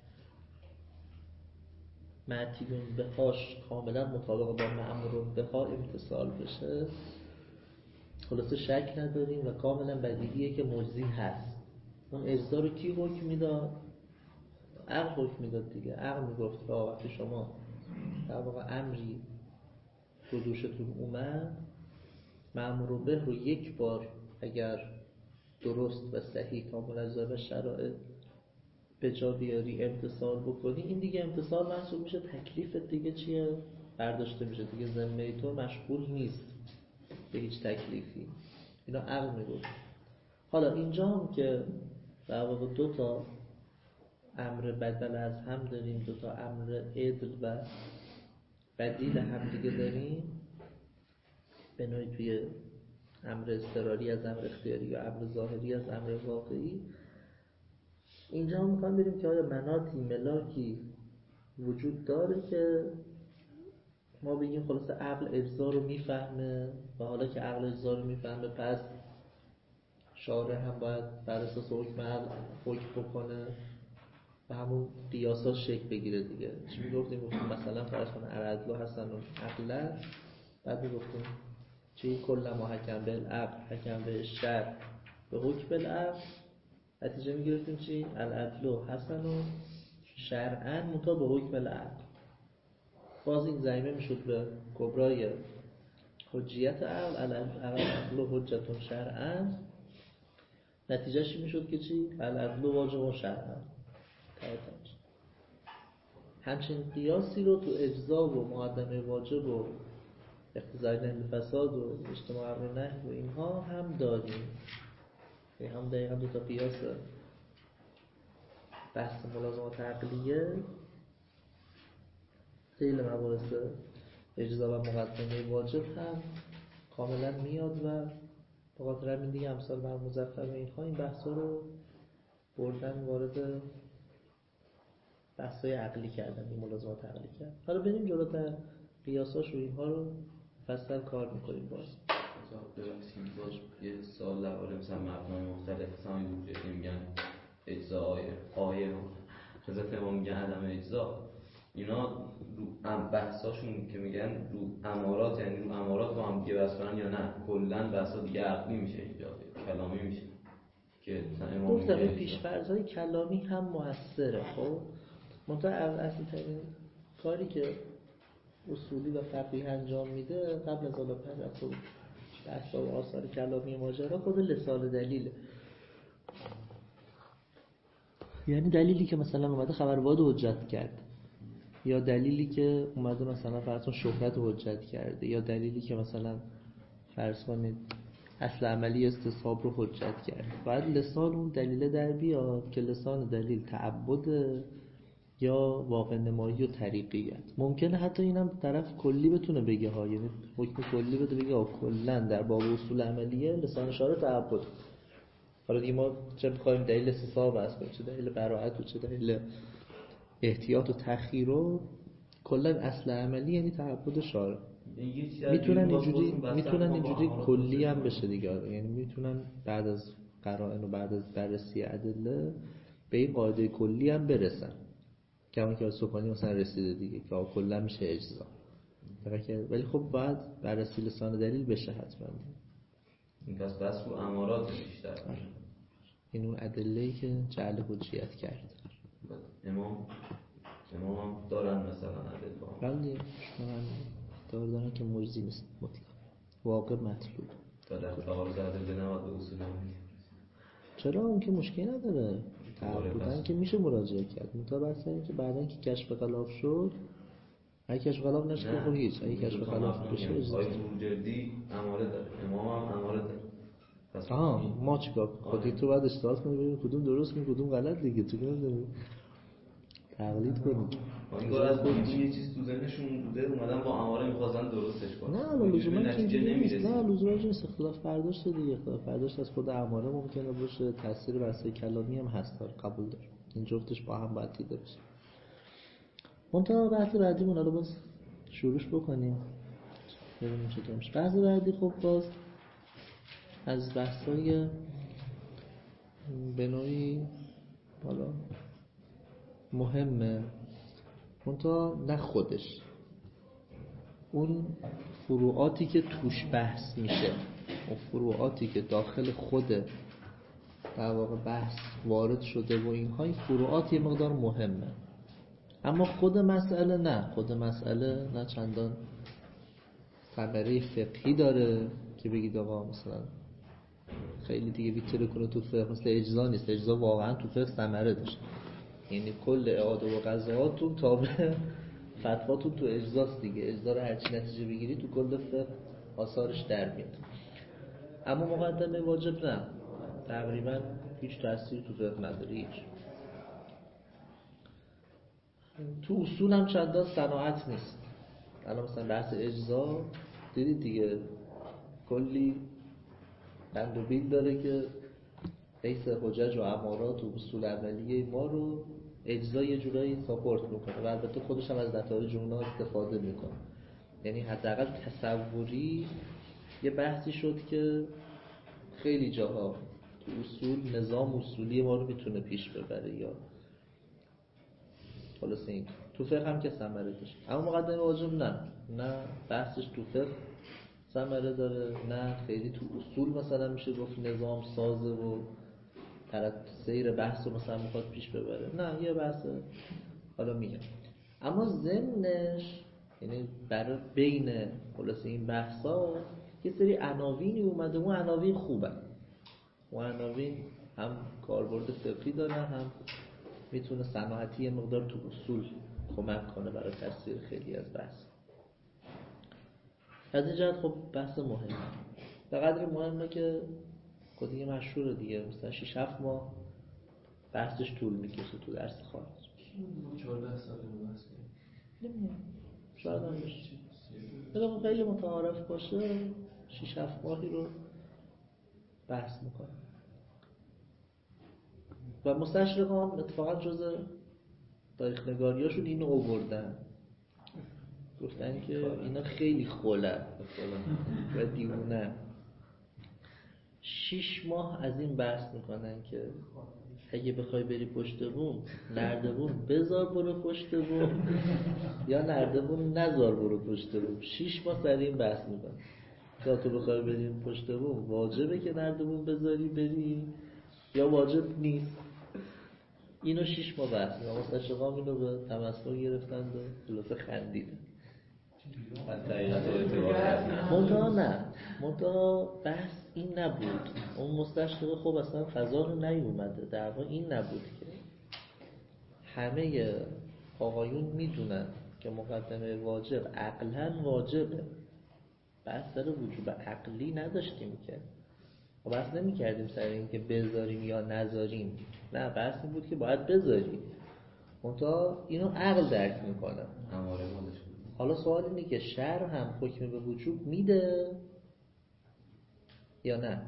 Speaker 1: معتیون بهاش کاملا مطابق با مأمور بها امتصال بشه، خلاصه شک نداریم و کاملا بدیهیه که مجزی هست. اون اجزا رو کی حکم میداد؟ عقل حکم میداد دیگه. عقل میگفت که وقتی شما در واقع امری رو دوشتون اومد، مأمور به رو یک بار اگر درست و صحیح کامل اجزا و شرایط به جا بیاری امتصال بکنی، این دیگه امتصال محسوب میشه، تکلیف دیگه چیه؟ برداشته میشه دیگه، ذمه تو مشغول نیست به هیچ تکلیفی. اینا عقل میگفت. حالا اینجا هم که در واقع دو تا امر بدل از هم داریم، دو تا امر عدل و بدیل هم دیگه داریم، به نوعی توی امر اضطراری از امر اختیاری یا امر ظاهری از امر واقعی. اینجا هم میخوام بریم که آیا مناطی ملاکی وجود داره که ما بگیم خلاصه عقل اجزا رو میفهمه و حالا که عقل اجزا رو میفهمه پس شارع هم باید بر اساس حکم عقل حکم بکنه و همون قیاسات شکل بگیره دیگه. چی میگفتیم؟ گفتیم مثلا فرض کن العدل حسن عقلا، بعد میگفتیم چی کل ما حکم به العقل حکم به شرع به حکم العقل، نتیجه میگرفتیم چی؟ العدل حسن و شرعا منتها به حکم العقل. باز این ضمیمه میشد به کبرای حجیت عقل، العدل و حجت شرعا، نتیجهش میشد که چی؟ العدل واجب و شرعا. همچنین قیاسی رو تو اجزا و مقدمه واجب و اقتضای نهی فساد و اجتماع امر و نهی و اینها هم داریم. این هم دقیقا دو تا قیاس بحث ملازمات عقلیه، ذیل مباحث اجزا و مقدمه واجب هم کاملا میاد و به خاطر همین دیگه امثال بر مظفر و اینها این بحثا رو بردن وارد بحثای عقلی کردن، این ملازمات عقلی کردن. حالا بریم جلوتر قیاساش و اینها رو فصل کار میکنیم. باز
Speaker 2: ببخشید باز یه سال درباره مثلا مبنای مختلف مثلا وجود میگن اجزا آیه حضرت امام میگن عدم اجزا، اینا رو بحثاشون که میگن رو امارات، یعنی رو امارات با هم دیگه بحث کنن یا نه کلا بحثا دیگه عقلی میشه اینجا کلامی میشه که مثلا امام
Speaker 1: گفتم این
Speaker 2: میگه
Speaker 1: پیش‌فرض‌های کلامی هم موثره. خب منتها اصلی ترین کاری که اصولی و فقیه انجام میده قبل از حالا پرداخت بحث و آثار کلامی ماجرا خود لسان دلیله. یعنی دلیلی که مثلا اومده خبر واحد حجت کرد، یا دلیلی که اومده مثلا فرض کن شهرت حجت کرده، یا دلیلی که مثلا فرض کنید اصل عملی استصحاب رو حجت کرد، باید لسان اون دلیل در بیاد که لسان دلیل تعبد یا واقع نمایی و طریقیت. ممکنه حتی اینم طرف کلی بتونه بگه ها، یعنی حکم کلی بده بگه ها کلا در باب اصول عملیه لسان شارع تعبد. حالا دیگه ما چه بخوایم دلیل استصحاب است کنیم، چه دلیل براءت و چه دلیل احتیاط و تأخیر رو، کلا اصل عملی یعنی تعبد شارع. میتونن اینجوری میتونن اینجوری کلی هم بشه دیگه، یعنی میتونن بعد از قرائن و بعد از بررسی ادله به این قاعده کلی هم برسن، کما که سبحانی مثلا رسیده دیگه که کلا میشه اجزا. ولی خب باید بررسی لسان دلیل بشه حتما.
Speaker 2: این پس بس رو امارات بیشتر
Speaker 1: این اون ادله‌ای که جعل حجیت کرد.
Speaker 2: امام امام هم دارن مثلا ادله.
Speaker 1: بله شما دار دارن که مجزی نیست مطلق، واقع مطلوب.
Speaker 2: تا در تعارض ادله نباید به اصول عملی.
Speaker 1: چرا؟ اون که مشکلی نداره، تعبدن که میشه مراجعه کرد. منتها بحث اینه که بعدن که کشف خلاف شد، اگه کشف خلاف نشه خب هیچ، اگه کشف خلاف بشه اجازه
Speaker 2: آیه جدی اماره داره، امام هم اماره داره.
Speaker 1: آها ما چیکار خودی تو بعد استاد کنی ببین کدوم درست می کدوم غلط دیگه، تو نمیدونی تقلید کنی.
Speaker 2: انگار از خودی یه چیز تو ذهنشون بوده اومدن با اماره می‌خواستن درستش کنن.
Speaker 1: نه لزوما نتیجه نمیرسه. نه لزوما نیست، اختلاف برداشت دیگه، اختلاف برداشت از خود اماره ممکنه باشه، تاثیر بحث کلامی هم هست، قبول داره. این جفتش با هم باید دیده بشه. منتها بحث بعدیمون رو باز شروعش بکنیم ببینیم چطور میشه. بحث بعدی خب باز از بحثای به نوعی حالا مهمه، منتها نه خودش، اون فروعاتی که توش بحث میشه، اون فروعاتی که داخل خود در واقع بحث وارد شده و اینها، این فروعات یه مقدار مهمه. اما خود مسئله نه، خود مسئله نه چندان ثمره فقهی داره که بگید آقا مثلا خیلی دیگه بیتره کنه تو فقه، مثل اجزا نیست. اجزا واقعا تو فقه ثمره داشت، یعنی کل اعاده و قضاهاتون تابع فتواتون تو اجزاست دیگه. اجزا رو هرچی نتیجه بگیری تو کل فقه آثارش در میاد. اما مقدمه واجب نه، تقریبا هیچ تأثیری تو فقه نداره. هیچ تو اصول هم چندان صناعت نیست. الان مثلا بحث اجزا دیدید دیگه کلی بند و بیل داره که حیث حجج و امارات و اصول عملیه ما رو اجزا یه جورایی ساپورت میکنه و البته خودش هم از نتایج اونا استفاده میکنه. یعنی حداقل تصوری یه بحثی شد که خیلی جاها تو اصول نظام اصولی ما رو میتونه پیش ببره، یا خلاص این تو فقه هم که ثمره داشت. اما مقدمه واجب نه، نه بحثش تو فقه ثمره داره، نه خیلی تو اصول مثلا میشه گفت نظام سازه و طرف سیر بحث رو مثلا میخواد پیش ببره. نه یه بحث حالا میگم. اما ضمنش یعنی برای بین خلاص این بحثا یه سری عناوینی اومده، اون عناوین خوبه، اون عناوین هم کاربرد فقهی داره، هم میتونه صناعتی مقدار تو اصول کمک کنه برای تفسیر خیلی از بحث. از این جهت خب بحث مهمه، به قدری مهمه که خود دیگه مشهوره دیگه، مثلا شش هفت ماه بحثش طول میکشه تو درس خارج.
Speaker 4: چهارده سال رو بحث کنیم
Speaker 1: نمیدونم شاید هم بشه، ولی خیلی متعارف باشه شش هفت ماهی رو بحث میکنه. و مستشرقان اتفاقا جز تاریخ نگاریاشون اینو آوردن، گفتن که اینا خیلی خوله و دیوونه. شش ماه از این بحث میکنن که اگه بخوای بری پشت بوم نردبون بذار برو پشت بوم یا نردبون نذار برو پشت بوم. شش ماه سر این بحث میکنن تا تو بخوای بری پشت بوم واجبه که نردبون بذاری بری یا واجب نیست. اینو شش ماه بحث میکنن. مستشرقان اینو به تمسخر گرفتن و خلاصه خندیدن. منتها نه، منتها بحث این نبود. اون مستشرق خب اصلا فضا رو نیومده، در واقع این نبود که همه آقایون میدونن که مقدمه واجب عقلاً واجبه. بحث سر وجوب عقلی نداشتیم که، بحث نمی کردیم سر این که بذاریم یا نذاریم، نه بحث این بود که باید بذاریم. منتها اینو عقل درک میکنه. حالا سوال اینه که شرع هم حکم به وجوب میده یا نه؟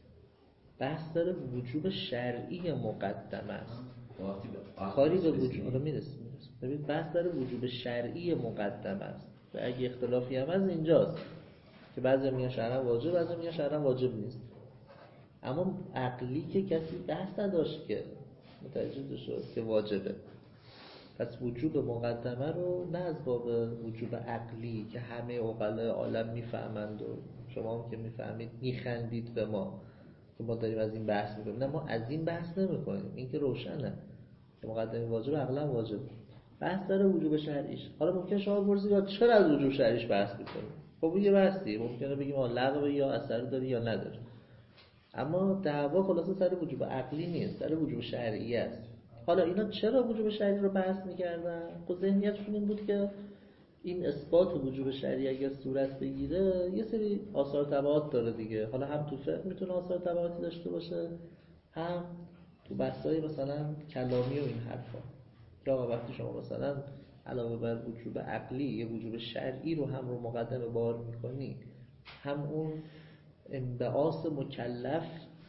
Speaker 1: بحث داره وجوب شرعی مقدم است، کاری به وجوب حالا میرسیم. ببین بحث داره وجوب شرعی مقدم است و اگه اختلافی هم از اینجاست که بعضی میگن شرعا واجب، بعضی میگن شرعا واجب نیست. اما عقلی که کسی بحث نداشت که متوجه شد که واجبه. پس وجوب مقدمه رو نه از باب وجوب عقلی که همه عقلای عالم میفهمند و شما هم که میفهمید میخندید به ما که ما داریم از این بحث میکنیم، نه ما از این بحث نمیکنیم. این که روشنه که مقدمه واجب عقلا واجب. بحث داره وجوب شرعیش. حالا ممکن شما بپرسید چرا از وجوب شرعیش بحث میکنیم؟ خب یه بحثی ممکنه بگیم آ لغو یا اثر داره یا نداره، اما دعوا خلاصه سر وجوب عقلی نیست، سر وجوب شرعی است. حالا اینا چرا وجوب شرعی رو بحث میکردن؟ خب ذهنیتشون این بود که این اثبات وجوب شرعی اگر صورت بگیره یه سری آثار تبعات داره دیگه. حالا هم تو فقه میتونه آثار تبعاتی داشته باشه، هم تو بحثای مثلا کلامی و این حرفا که آقا وقتی شما مثلا علاوه بر وجوب عقلی یه وجوب شرعی رو هم رو مقدمه بار میکنی، هم اون انبعاث مکلف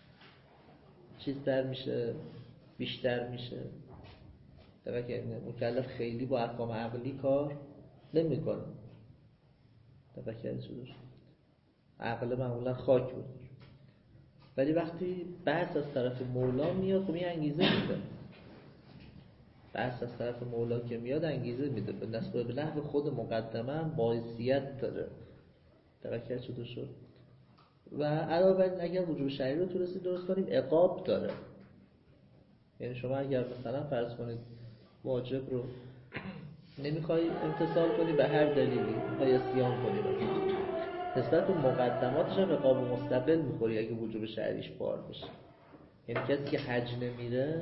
Speaker 1: چیز در میشه، بیشتر میشه. در که مکلف خیلی با احکام عقلی کار نمیکنه. در که عقل معمولا خاک بود، ولی وقتی بحث از طرف مولا میاد خب این انگیزه میده. بحث از طرف مولا که میاد انگیزه میده، به نسبت به نحو خود مقدمه هم باعثیت داره. توکل شده شد. و علاوه بر این اگر وجوب شرعی رو تونستید درست کنیم عقاب داره. یعنی شما اگر مثلا فرض کنید واجب رو نمیخوای امتثال کنی به هر دلیلی، میخوای اسیان کنی مثلا، نسبت به مقدماتش هم عقاب مستقل میخوری اگه وجوب شرعیش بار بشه. یعنی کسی که حج نمیره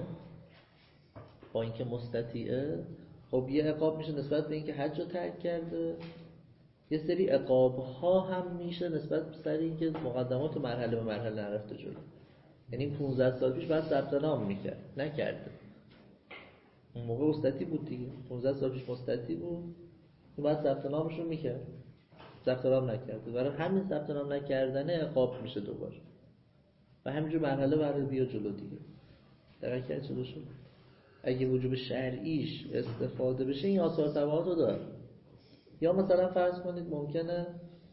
Speaker 1: با اینکه مستطیعه، خب یه عقاب میشه نسبت به اینکه حج رو ترک کرده، یه سری عقاب ها هم میشه نسبت به سر اینکه مقدمات رو مرحله به مرحله نرفته جلو. یعنی پانزده سال پیش بعد ثبت نام میکرد، نکرده. اون موقع مستطیع بود دیگه، پانزده سال پیش مستطیع بود، بعد ثبت نامش رو میکرد، ثبت نام نکرده. برای همین ثبت نام نکردن عقاب میشه دوباره. و همینجور مرحله مرحله بیا جلو دیگه. درک چلو شد. اگه وجوب شرعیش استفاده بشه این آثار تبعات رو داره. یا مثلا فرض کنید ممکنه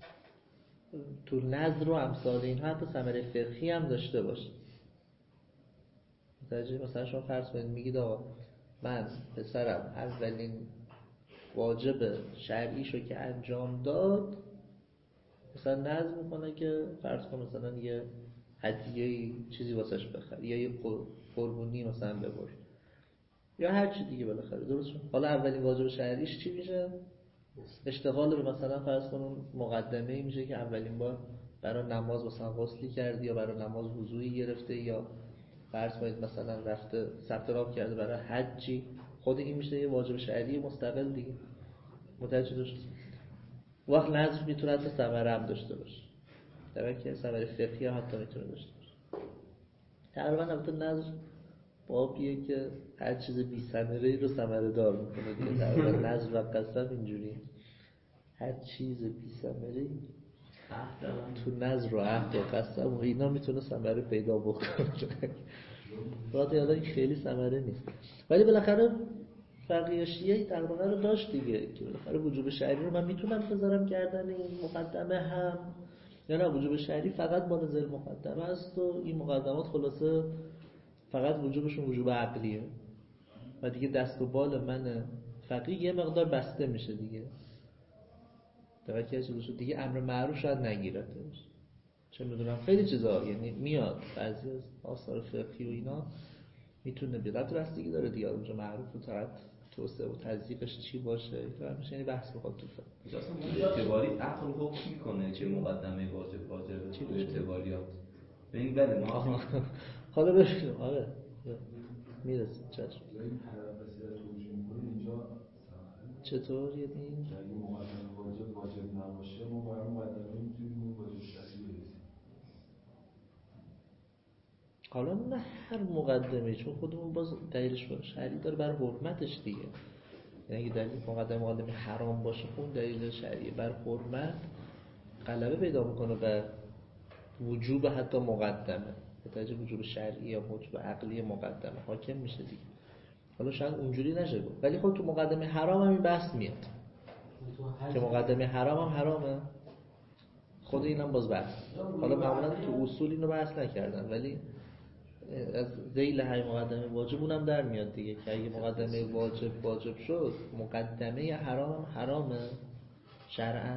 Speaker 1: تو نظر و امثال این حتی ثمره فقهی هم داشته باشه. مثلا شما فرض کنید میگید آقا من پسرم اولین واجب شرعیشو که انجام داد، مثلا نظر میکنه که فرض کن مثلا یه هدیه چیزی واسش بخره یا یه قربونی مثلا ببر یا هر چی دیگه بالاخره، درست شد. حالا اولین واجب شرعیش چی میشه؟ اشتغال به مثلا فرض کن مقدمه‌ای میشه که اولین بار برای نماز مثلا غسلی کرده یا برای نماز وضوئی گرفته، یا فرض کنید مثلا رفته ثبت نام کرده برای حجی، خود این میشه یه واجب شرعی مستقل دیگه. متوجه شد؟ وقت نظر میتونه حتی ثمره هم داشته باشه، در که ثمره فقهی هم حتی میتونه داشته باشه. تقریبا البته نظر بابیه که هر چیز بی ثمره رو ثمره دار میکنه دیگه. تقریبا نظر و قسم اینجوری، هر چیز بی ثمره تو نظر و عهد و قسم و اینا میتونه ثمره پیدا بکنه. واقعا یادم خیلی ثمره نیست، ولی بالاخره فقیه شیعه تقریبا رو داشت دیگه که بالاخره وجوب شرعی رو من میتونم بذارم گردن این مقدمه هم یا نه. وجوب شرعی فقط مال ذیل مقدمه است و این مقدمات خلاصه فقط وجوبشون وجوب عقلیه و دیگه دست و بال من فقیه یه مقدار بسته میشه دیگه. توجه شد دیگه. امر معروف شاید نگیرتش، چه میدونم خیلی چیزا یعنی میاد بعضی از آثار فقهی و اینا میتونه بیاد بستگی داره دیگه اونجا معروف و طرف توسعه و تضییقش چی باشه تا میشه یعنی بحث بخواد تو فقه
Speaker 2: اصلا اعتباری عقل حکم میکنه که مقدمه واجب واجب چی اعتباریات ببین. بله ما
Speaker 1: حالا ببینیم. آره میرسیم چشم.
Speaker 7: این حرف رسیده تو
Speaker 1: چطور یعنی
Speaker 7: اگه مقدمه واجب واجب نباشه ما برای مقدمه میتونیم واجب شرعی برسیم.
Speaker 1: حالا نه هر مقدمه، چون خودمون باز دلیلش شرعی داره بر حرمتش دیگه. یعنی اگه دلیل مقدمه مقدمه حرام باشه خب دلیل شرعی بر حرمت غلبه پیدا میکنه بر وجوب حتی مقدمه، به ترجیح وجوب شرعی یا وجوب عقلی مقدمه حاکم میشه دیگه. حالا شاید اونجوری نشه بود، ولی خب تو مقدمه حرام هم این بحث میاد که مقدمه حرام هم حرامه، خود اینم باز بحث. حالا معمولا تو اصول اینو بحث نکردن، ولی از ذیل های مقدمه واجب اونم در میاد دیگه که اگه مقدمه واجب واجب شد مقدمه حرام هم حرامه شرعاً.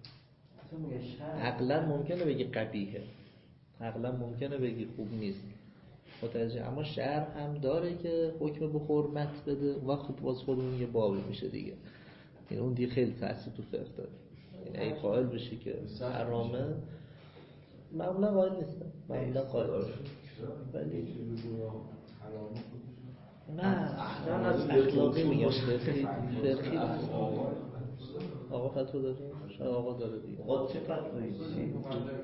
Speaker 1: عقلا ممکنه بگی قبیحه، عقلا ممکنه بگی خوب نیست متوجه، اما شرع هم داره که حکم به حرمت بده و خب باز خودمون یه بابی میشه دیگه. این اون دیگه خیلی تأثیر تو فقه داره. این ای قائل بشی که حرامه معمولا قائل نیستم، معمولا قائل نیستم، ولی نه نه از اخلاقی میگم، فقهی فقهی آقا فتوا داره؟ شاید آقا داره دیگه.
Speaker 2: آقا چه فتوایی چی؟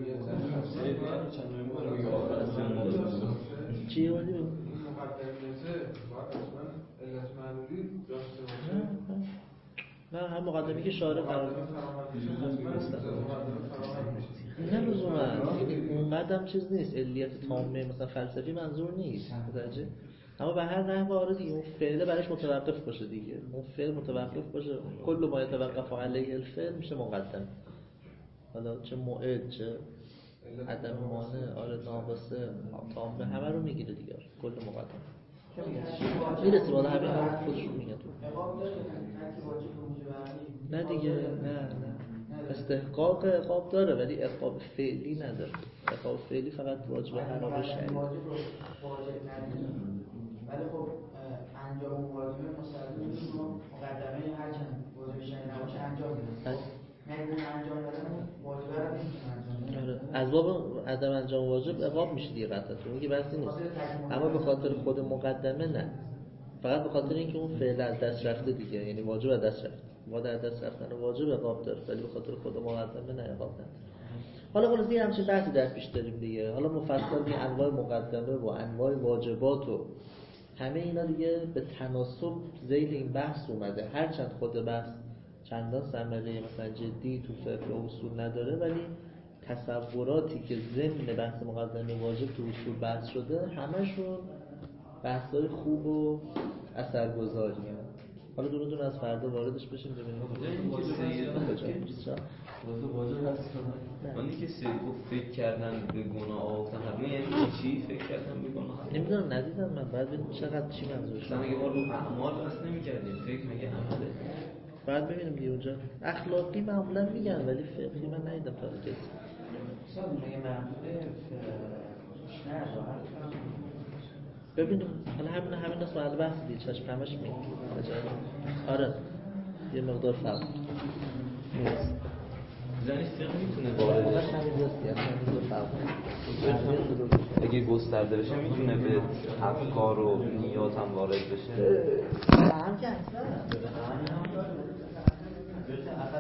Speaker 1: چی ولی؟ نه هم مقدمی که شارع قرار نه لزوما اونقدر هم چیز نیست، علیت تامه مثلا فلسفی منظور نیست متوجه، اما به هر نحو آره دیگه اون فعل برایش متوقف باشه دیگه، اون فعل متوقف باشه، کل ما یتوقف علیه الفعل میشه مقدم، حالا چه موعد چه عدم مانع آره ناقصه تامه همه رو میگیره دیگه، کل مقدم میرسه بالا همین هم خودشون میگن تو نه دیگه نه نه استحقاق عقاب داره ولی عقاب فعلی نداره، عقاب فعلی فقط واجب حرام شرعی
Speaker 8: ولی خب انجام اون واجب مستلزم نیست مقدمه هرچند واجب شرعی نباشه انجام بده، مگه اون انجام دادن واجب رو نمیتونه انجام بده.
Speaker 1: از باب عدم انجام واجب عقاب میشه دیگه قطعا، تو میگی بحثی نیست، اما به خاطر خود مقدمه نه، فقط به خاطر اینکه اون فعل از دست رفته دیگه، یعنی واجب از دست رفته، ما در دست رفتن واجب عقاب داره ولی به خاطر خود مقدمه نه عقاب نداره. حالا خلاص یه همچین بحثی در پیش داریم دیگه، حالا مفصل می انواع مقدمه و انواع واجبات و همه اینا دیگه به تناسب ذیل این بحث اومده، هرچند خود بحث چندان ثمره مثلا جدی تو فقه و اصول نداره ولی تصوراتی که ضمن بحث مقدمه واجب تو اصول بحث شده همشون بحث‌های خوب و اثرگذاریه. حالا دونه دونه از فردا واردش بشیم ببینیم
Speaker 2: کجا واجب هست ولی که سری گفت فکر کردن به گناه آقا همه یعنی چی فکر کردن به گناه؟
Speaker 1: نمیدونم ندیدم من، بعد ببینیم چقدر چی منظورش
Speaker 2: مثلا اگه ما رو اعمال بس نمی‌کردیم فکر مگه عمله؟
Speaker 1: بعد ببینیم دیگه اونجا اخلاقی معمولا میگن ولی فقهی من ندیدم تا کسی
Speaker 8: مثلا میگه منظوره نه
Speaker 1: ببینیم حالا همین همین است محل بحث دیگه چشم همش میگه آره یه مقدار فرق نیست
Speaker 2: زنی فقه میتونه وارد بشه اگه گسترده بشه میتونه به افکار و نیات هم وارد بشه
Speaker 8: هم که اصلا